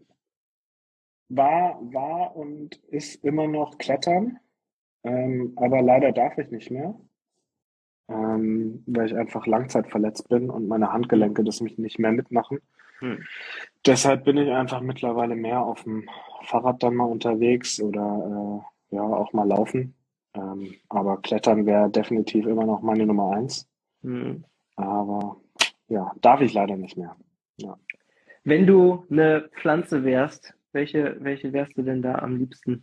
War und ist immer noch Klettern, aber leider darf ich nicht mehr, weil ich einfach langzeitverletzt bin und meine Handgelenke das mich nicht mehr mitmachen. Hm. Deshalb bin ich einfach mittlerweile mehr auf dem Fahrrad dann mal unterwegs oder ja auch mal laufen. Aber Klettern wäre definitiv immer noch meine Nummer 1. Hm. Aber ja, darf ich leider nicht mehr. Ja. Wenn du eine Pflanze wärst, welche wärst du denn da am liebsten?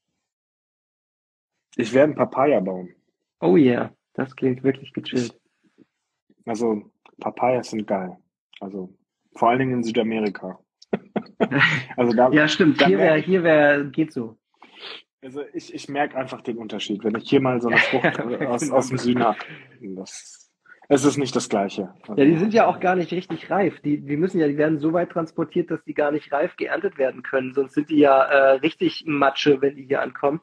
Ich wäre ein Papayabaum. Oh yeah, das klingt wirklich gechillt. Also Papayas sind geil. Also vor allen Dingen in Südamerika. Also da, Ja, stimmt. da Hier wär, geht so. also ich merke einfach den Unterschied. Wenn ich hier mal so eine Frucht aus dem Süden habe, es ist nicht das Gleiche. Also, Ja, die sind ja auch gar nicht richtig reif. Die werden so weit transportiert, dass die gar nicht reif geerntet werden können. Sonst sind die ja richtig Matsche, wenn die hier ankommen.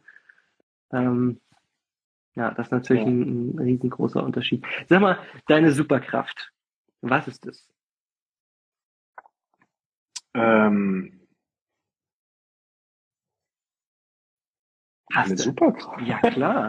Ja, das ist natürlich Ja. ein riesengroßer Unterschied. Sag mal, deine Superkraft, was ist das? Hast eine du? Superkraft. Ja, klar.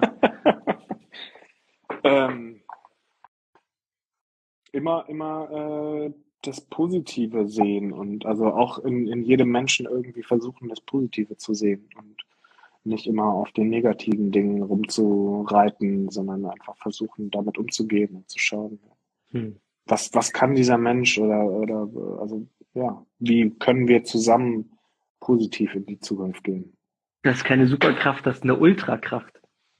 Immer das Positive sehen und also auch in jedem Menschen irgendwie versuchen, das Positive zu sehen und nicht immer auf den negativen Dingen rumzureiten, sondern einfach versuchen, damit umzugehen und zu schauen, was kann dieser Mensch oder also ja, wie können wir zusammen positiv in die Zukunft gehen? Das ist keine Superkraft, das ist eine Ultrakraft.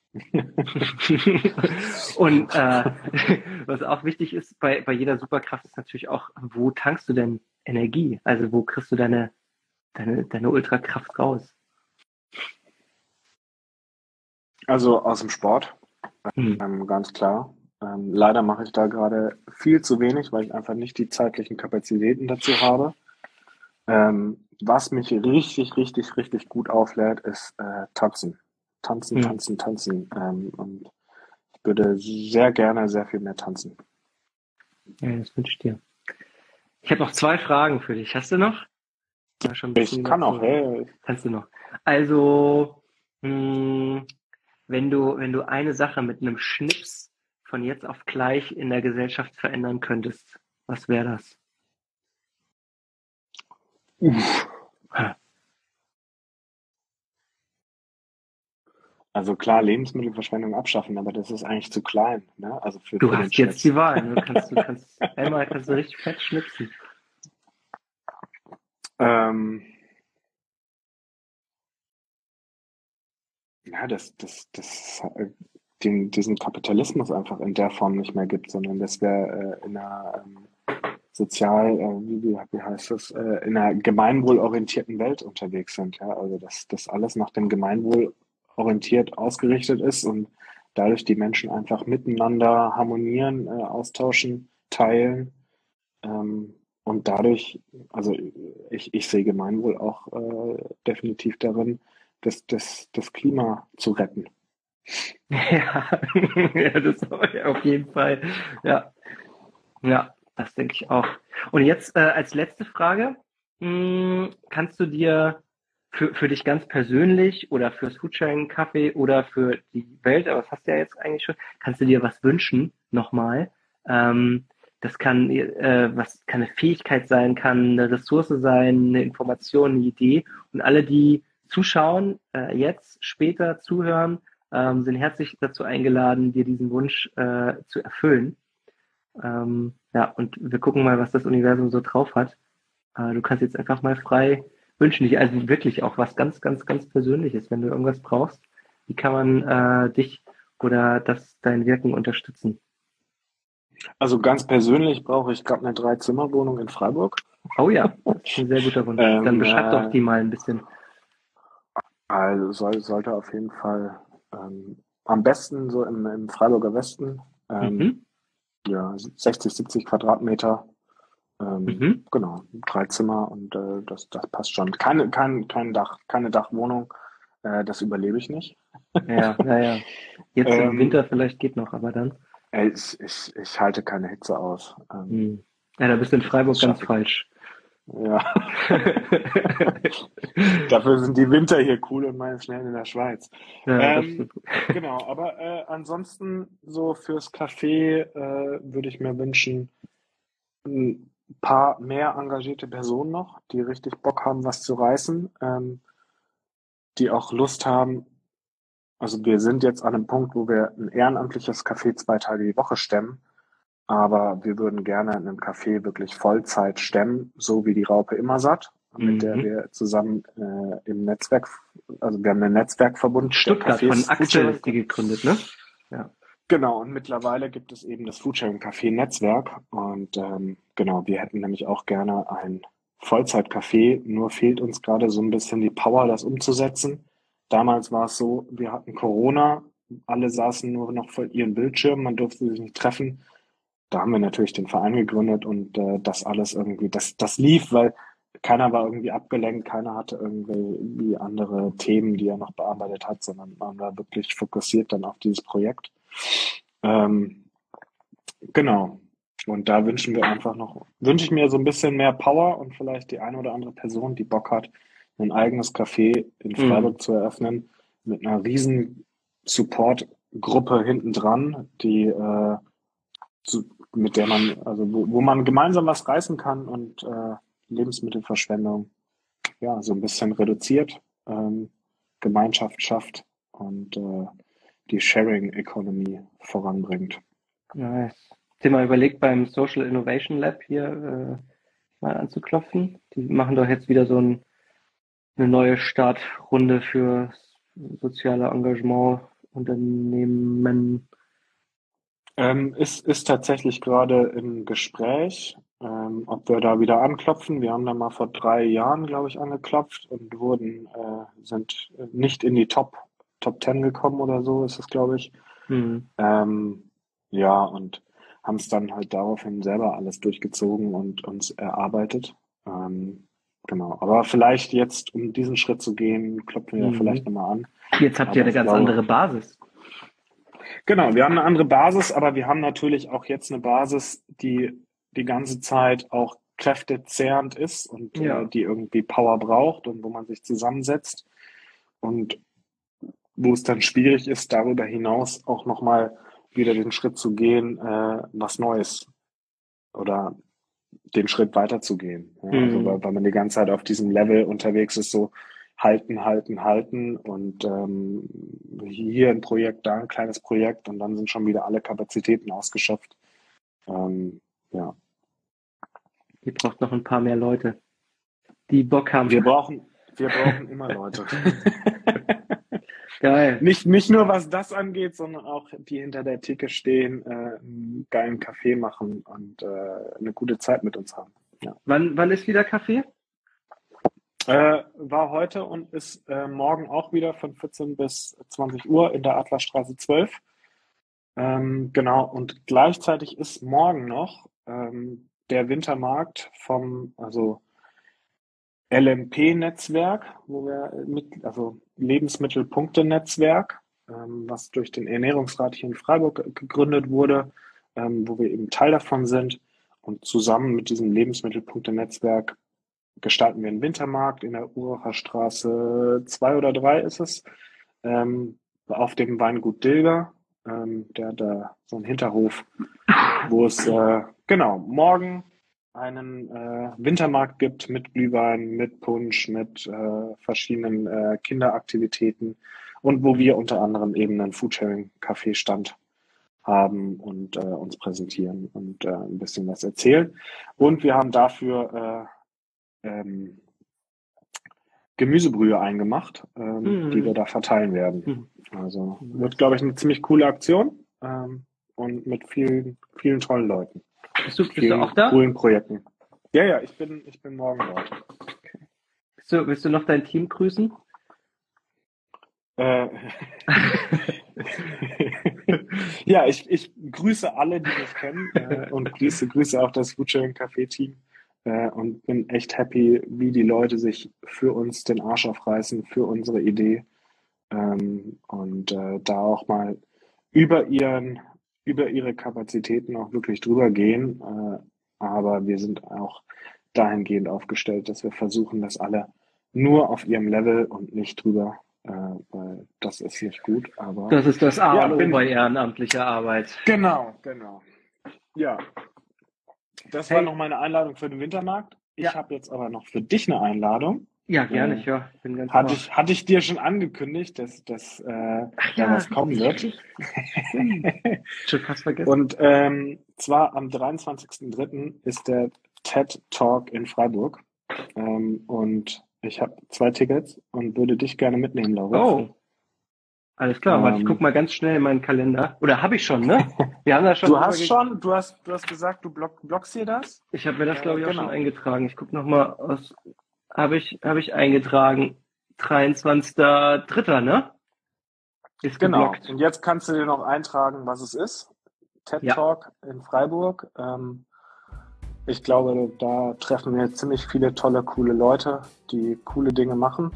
Und was auch wichtig ist bei jeder Superkraft ist natürlich auch, wo tankst du denn Energie? Also wo kriegst du deine Ultrakraft raus? Also aus dem Sport, ganz klar. Leider mache ich da gerade viel zu wenig, weil ich einfach nicht die zeitlichen Kapazitäten dazu habe. Was mich richtig, richtig, richtig gut auflädt, ist Tanzen. Tanzen. Und ich würde sehr gerne sehr viel mehr tanzen. Ja, das wünsche ich dir. Ich habe noch 2 Fragen für dich. Hast du noch? Ja, schon ein bisschen Ich kann auch, hey. Kannst du noch. Also, wenn du eine Sache mit einem Schnips von jetzt auf gleich in der Gesellschaft verändern könntest, was wäre das? Also klar, Lebensmittelverschwendung abschaffen, aber das ist eigentlich zu klein, ne? Also für Du den hast jetzt Schnips. die Wahl. Du kannst einmal kannst du richtig fett schnipsen. Ja, diesen Kapitalismus einfach in der Form nicht mehr gibt, sondern dass wir in einer wie heißt das, in einer gemeinwohlorientierten Welt unterwegs sind, ja, also dass alles nach dem Gemeinwohl orientiert ausgerichtet ist und dadurch die Menschen einfach miteinander harmonieren, austauschen, teilen und dadurch, also ich sehe Gemeinwohl auch definitiv darin, das Klima zu retten. Ja, ja, das auf jeden Fall. Ja, das denke ich auch. Und jetzt als letzte Frage, kannst du dir für dich ganz persönlich oder fürs Foodsharing-Café oder für die Welt, aber das hast du ja jetzt eigentlich schon, kannst du dir was wünschen, nochmal. Das kann, kann eine Fähigkeit sein, kann eine Ressource sein, eine Information, eine Idee. Und alle, die zuschauen, jetzt, später zuhören, sind herzlich dazu eingeladen, dir diesen Wunsch zu erfüllen. Ja, und wir gucken mal, was das Universum so drauf hat. Du kannst jetzt einfach mal frei wünschen, dich also wirklich auch was ganz, ganz, ganz Persönliches, wenn du irgendwas brauchst. Wie kann man dich oder dein Wirken unterstützen? Also ganz persönlich brauche ich gerade eine 3-Zimmer-Wohnung in Freiburg. Oh ja, das ist ein sehr guter Wunsch. Dann beschreib doch die mal ein bisschen. Also sollte auf jeden Fall am besten so im Freiburger Westen. Ja, 60, 70 Quadratmeter. Genau, 3 Zimmer und das passt schon. Kein Dach, keine Dachwohnung. Das überlebe ich nicht. Ja. Jetzt im Winter vielleicht geht noch, aber dann. Ich halte keine Hitze aus. Ja, da bist du in Freiburg ganz falsch. Ja. Dafür sind die Winter hier cool und meine schnell in der Schweiz. Ja, genau, aber ansonsten so fürs Café würde ich mir wünschen, ein paar mehr engagierte Personen noch, die richtig Bock haben, was zu reißen, die auch Lust haben. Also wir sind jetzt an einem Punkt, wo wir ein ehrenamtliches Café 2 Tage die Woche stemmen, aber wir würden gerne ein Café wirklich Vollzeit stemmen, so wie die Raupe Immersatt, mit der wir zusammen im Netzwerk, also wir haben einen Netzwerkverbund. Stuttgart von Axel ist die gegründet, ne? Ja. Genau, und mittlerweile gibt es eben das Foodsharing Café Netzwerk und genau, wir hätten nämlich auch gerne ein Vollzeit-Café, nur fehlt uns gerade so ein bisschen die Power, das umzusetzen. Damals war es so, wir hatten Corona, alle saßen nur noch vor ihren Bildschirmen, man durfte sich nicht treffen. Da haben wir natürlich den Verein gegründet und das alles irgendwie, das lief, weil keiner war irgendwie abgelenkt, keiner hatte irgendwie andere Themen, die er noch bearbeitet hat, sondern man war wirklich fokussiert dann auf dieses Projekt. Genau. Und da wünsche ich mir so ein bisschen mehr Power und vielleicht die eine oder andere Person, die Bock hat, ein eigenes Café in Freiburg zu eröffnen, mit einer riesen Support-Gruppe hinten dran, die mit der man, also wo man gemeinsam was reißen kann und Lebensmittelverschwendung ja so ein bisschen reduziert, Gemeinschaft schafft und die Sharing Economy voranbringt. Ja, ich habe mal überlegt, beim Social Innovation Lab hier mal anzuklopfen. Die machen doch jetzt wieder so eine neue Startrunde für soziale Engagement Unternehmen. Ist tatsächlich gerade im Gespräch, ob wir da wieder anklopfen. Wir haben da mal vor 3 Jahren, glaube ich, angeklopft und sind nicht in die Top 10 gekommen oder so, ist es, glaube ich. Ja, und haben es dann halt daraufhin selber alles durchgezogen und uns erarbeitet. Genau, aber vielleicht jetzt, um diesen Schritt zu gehen, klopfen wir vielleicht nochmal an. Jetzt habt ihr eine ganz andere Basis. Genau, wir haben eine andere Basis, aber wir haben natürlich auch jetzt eine Basis, die die ganze Zeit auch kräftezehrend ist und die irgendwie Power braucht und wo man sich zusammensetzt und wo es dann schwierig ist, darüber hinaus auch nochmal wieder den Schritt zu gehen, was Neues oder den Schritt weiterzugehen. Ja, also weil man die ganze Zeit auf diesem Level unterwegs ist, so halten und hier ein Projekt, da ein kleines Projekt und dann sind schon wieder alle Kapazitäten ausgeschöpft. Ja. Ihr braucht noch ein paar mehr Leute, die Bock haben. Wir brauchen immer Leute. Geil. Nicht nur was das angeht, sondern auch die hinter der Theke stehen, einen geilen Kaffee machen und eine gute Zeit mit uns haben. Ja. Wann ist wieder Kaffee? War heute und ist morgen auch wieder von 14 bis 20 Uhr in der Adlerstraße 12. Genau, und gleichzeitig ist morgen noch der Wintermarkt vom LMP-Netzwerk, wo wir also Lebensmittelpunkte-Netzwerk, was durch den Ernährungsrat hier in Freiburg gegründet wurde, wo wir eben Teil davon sind und zusammen mit diesem Lebensmittelpunkte-Netzwerk gestalten wir einen Wintermarkt in der Uracher Straße 2 oder 3 ist es, auf dem Weingut Dilger. Der hat da so einen Hinterhof, wo es morgen einen Wintermarkt gibt mit Glühwein, mit Punsch, mit verschiedenen Kinderaktivitäten und wo wir unter anderem eben einen Foodsharing-Café-Stand haben und uns präsentieren und ein bisschen was erzählen. Und wir haben dafür Gemüsebrühe eingemacht, die wir da verteilen werden. Also wird, glaube ich, eine ziemlich coole Aktion und mit vielen, vielen tollen Leuten. Bist du auch da? Coolen Projekten. Ja, ich bin morgen dort. Okay. Willst du noch dein Team grüßen? Ja, ich grüße alle, die mich kennen und grüße auch das Foodsharing Café Team und bin echt happy, wie die Leute sich für uns den Arsch aufreißen, für unsere Idee und da auch mal über ihre Kapazitäten auch wirklich drüber gehen. Aber wir sind auch dahingehend aufgestellt, dass wir versuchen, dass alle nur auf ihrem Level und nicht drüber, weil das ist nicht gut. Aber das ist das A und O bei ehrenamtlicher Arbeit. Genau. Ja, das war noch meine Einladung für den Wintermarkt. Ich habe jetzt aber noch für dich eine Einladung. Ja, gerne. Ich bin ganz hatte ich dir schon angekündigt, dass da was kommen wird. Schon fast vergessen. Und zwar am 23.03. ist der TED Talk in Freiburg. Und ich habe 2 Tickets und würde dich gerne mitnehmen, Laura. Oh, alles klar. Warte, ich guck mal ganz schnell in meinen Kalender. Oder habe ich schon, ne? Wir haben da schon. Du hast gesagt, du blockst dir das? Ich habe mir das, glaube ich, auch schon eingetragen. Ich guck noch mal aus. Habe ich eingetragen. 23.03., ne? Ist geblockt. Genau. Und jetzt kannst du dir noch eintragen, was es ist. TED Talk in Freiburg. Ich glaube, da treffen wir ziemlich viele tolle, coole Leute, die coole Dinge machen.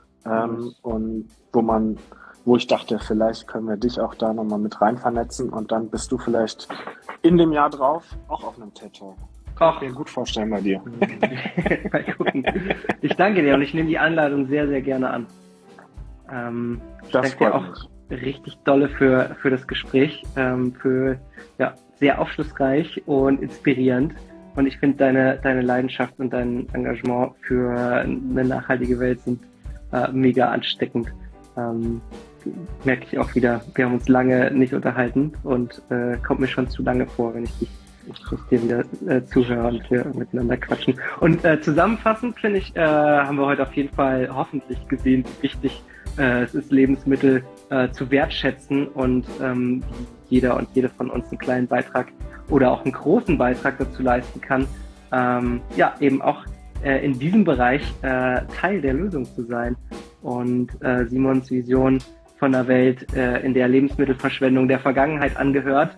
Und wo ich dachte, vielleicht können wir dich auch da nochmal mit rein vernetzen und dann bist du vielleicht in dem Jahr drauf auch auf einem TED Talk. Kann ich mir gut vorstellen bei dir. Mal gucken. Ich danke dir und ich nehme die Einladung sehr, sehr gerne an. Das freut dir auch mich. Richtig dolle für das Gespräch. Sehr aufschlussreich und inspirierend. Und ich finde deine Leidenschaft und dein Engagement für eine nachhaltige Welt sind mega ansteckend. Merke ich auch wieder, wir haben uns lange nicht unterhalten und kommt mir schon zu lange vor, wenn ich dir wieder zuhöre und wir miteinander quatschen. Und zusammenfassend, finde ich, haben wir heute auf jeden Fall hoffentlich gesehen, wie wichtig es ist, Lebensmittel zu wertschätzen und jeder und jede von uns einen kleinen Beitrag oder auch einen großen Beitrag dazu leisten kann, eben auch in diesem Bereich Teil der Lösung zu sein. Und Simons Vision von einer Welt, in der Lebensmittelverschwendung der Vergangenheit angehört,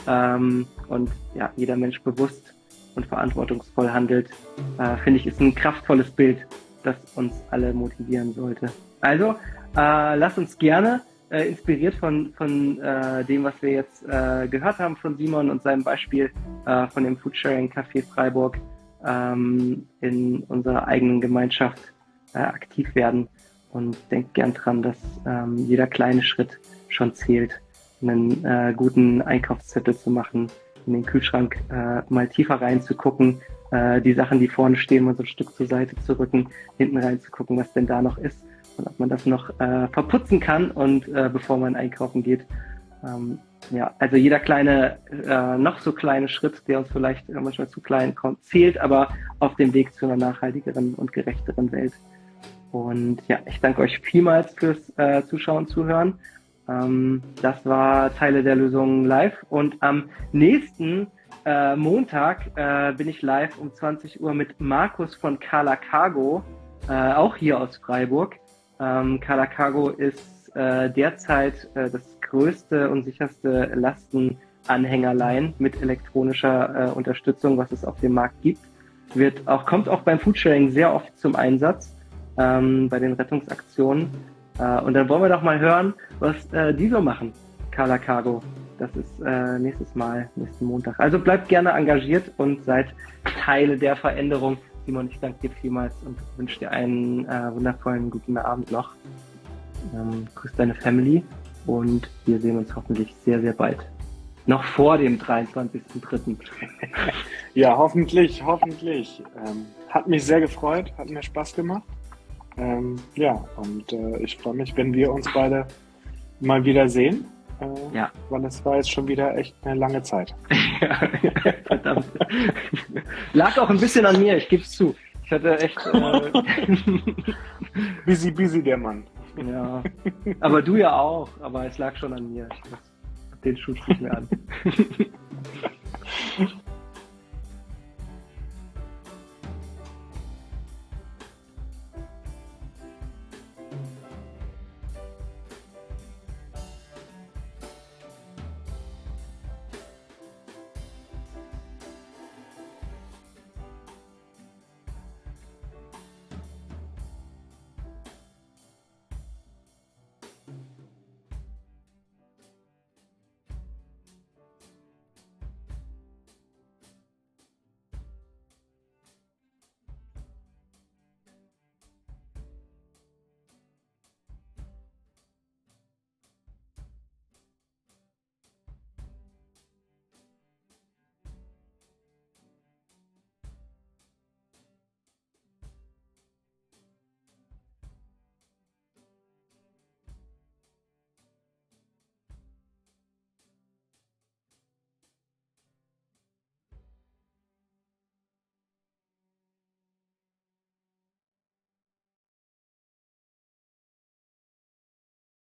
und jeder Mensch bewusst und verantwortungsvoll handelt, finde ich, ist ein kraftvolles Bild, das uns alle motivieren sollte. Also, lasst uns gerne, inspiriert von dem, was wir jetzt gehört haben von Simon und seinem Beispiel von dem Foodsharing Café Freiburg, in unserer eigenen Gemeinschaft aktiv werden und denkt gern dran, dass jeder kleine Schritt schon zählt, einen guten Einkaufszettel zu machen, in den Kühlschrank mal tiefer reinzugucken, die Sachen, die vorne stehen, mal so ein Stück zur Seite zu rücken, hinten reinzugucken, was denn da noch ist und ob man das noch verputzen kann und bevor man einkaufen geht. Also jeder kleine, noch so kleine Schritt, der uns vielleicht manchmal zu klein kommt, zählt aber auf dem Weg zu einer nachhaltigeren und gerechteren Welt. Und ich danke euch vielmals fürs Zuschauen und Zuhören. Das war Teile der Lösung live und am nächsten Montag bin ich live um 20 Uhr mit Markus von Kala Cargo, auch hier aus Freiburg. Kala Cargo ist derzeit das größte und sicherste Lastenanhängerlein mit elektronischer Unterstützung, was es auf dem Markt gibt. Kommt auch beim Foodsharing sehr oft zum Einsatz, bei den Rettungsaktionen. Und dann wollen wir doch mal hören, was die so machen, Kala Cargo. Das ist nächsten Montag. Also bleibt gerne engagiert und seid Teile der Veränderung, Simon, ich danke dir vielmals und wünsche dir einen wundervollen guten Abend noch. Grüß deine Family und wir sehen uns hoffentlich sehr, sehr bald. Noch vor dem 23.03. Ja, hoffentlich. Hat mich sehr gefreut, hat mir Spaß gemacht. Ich freue mich, wenn wir uns beide mal wieder sehen. Weil es war jetzt schon wieder echt eine lange Zeit. Verdammt. Lag auch ein bisschen an mir, ich gebe es zu. Ich hatte echt... busy der Mann. Ja, aber du ja auch. Aber es lag schon an mir. Den Schuh nicht mehr an.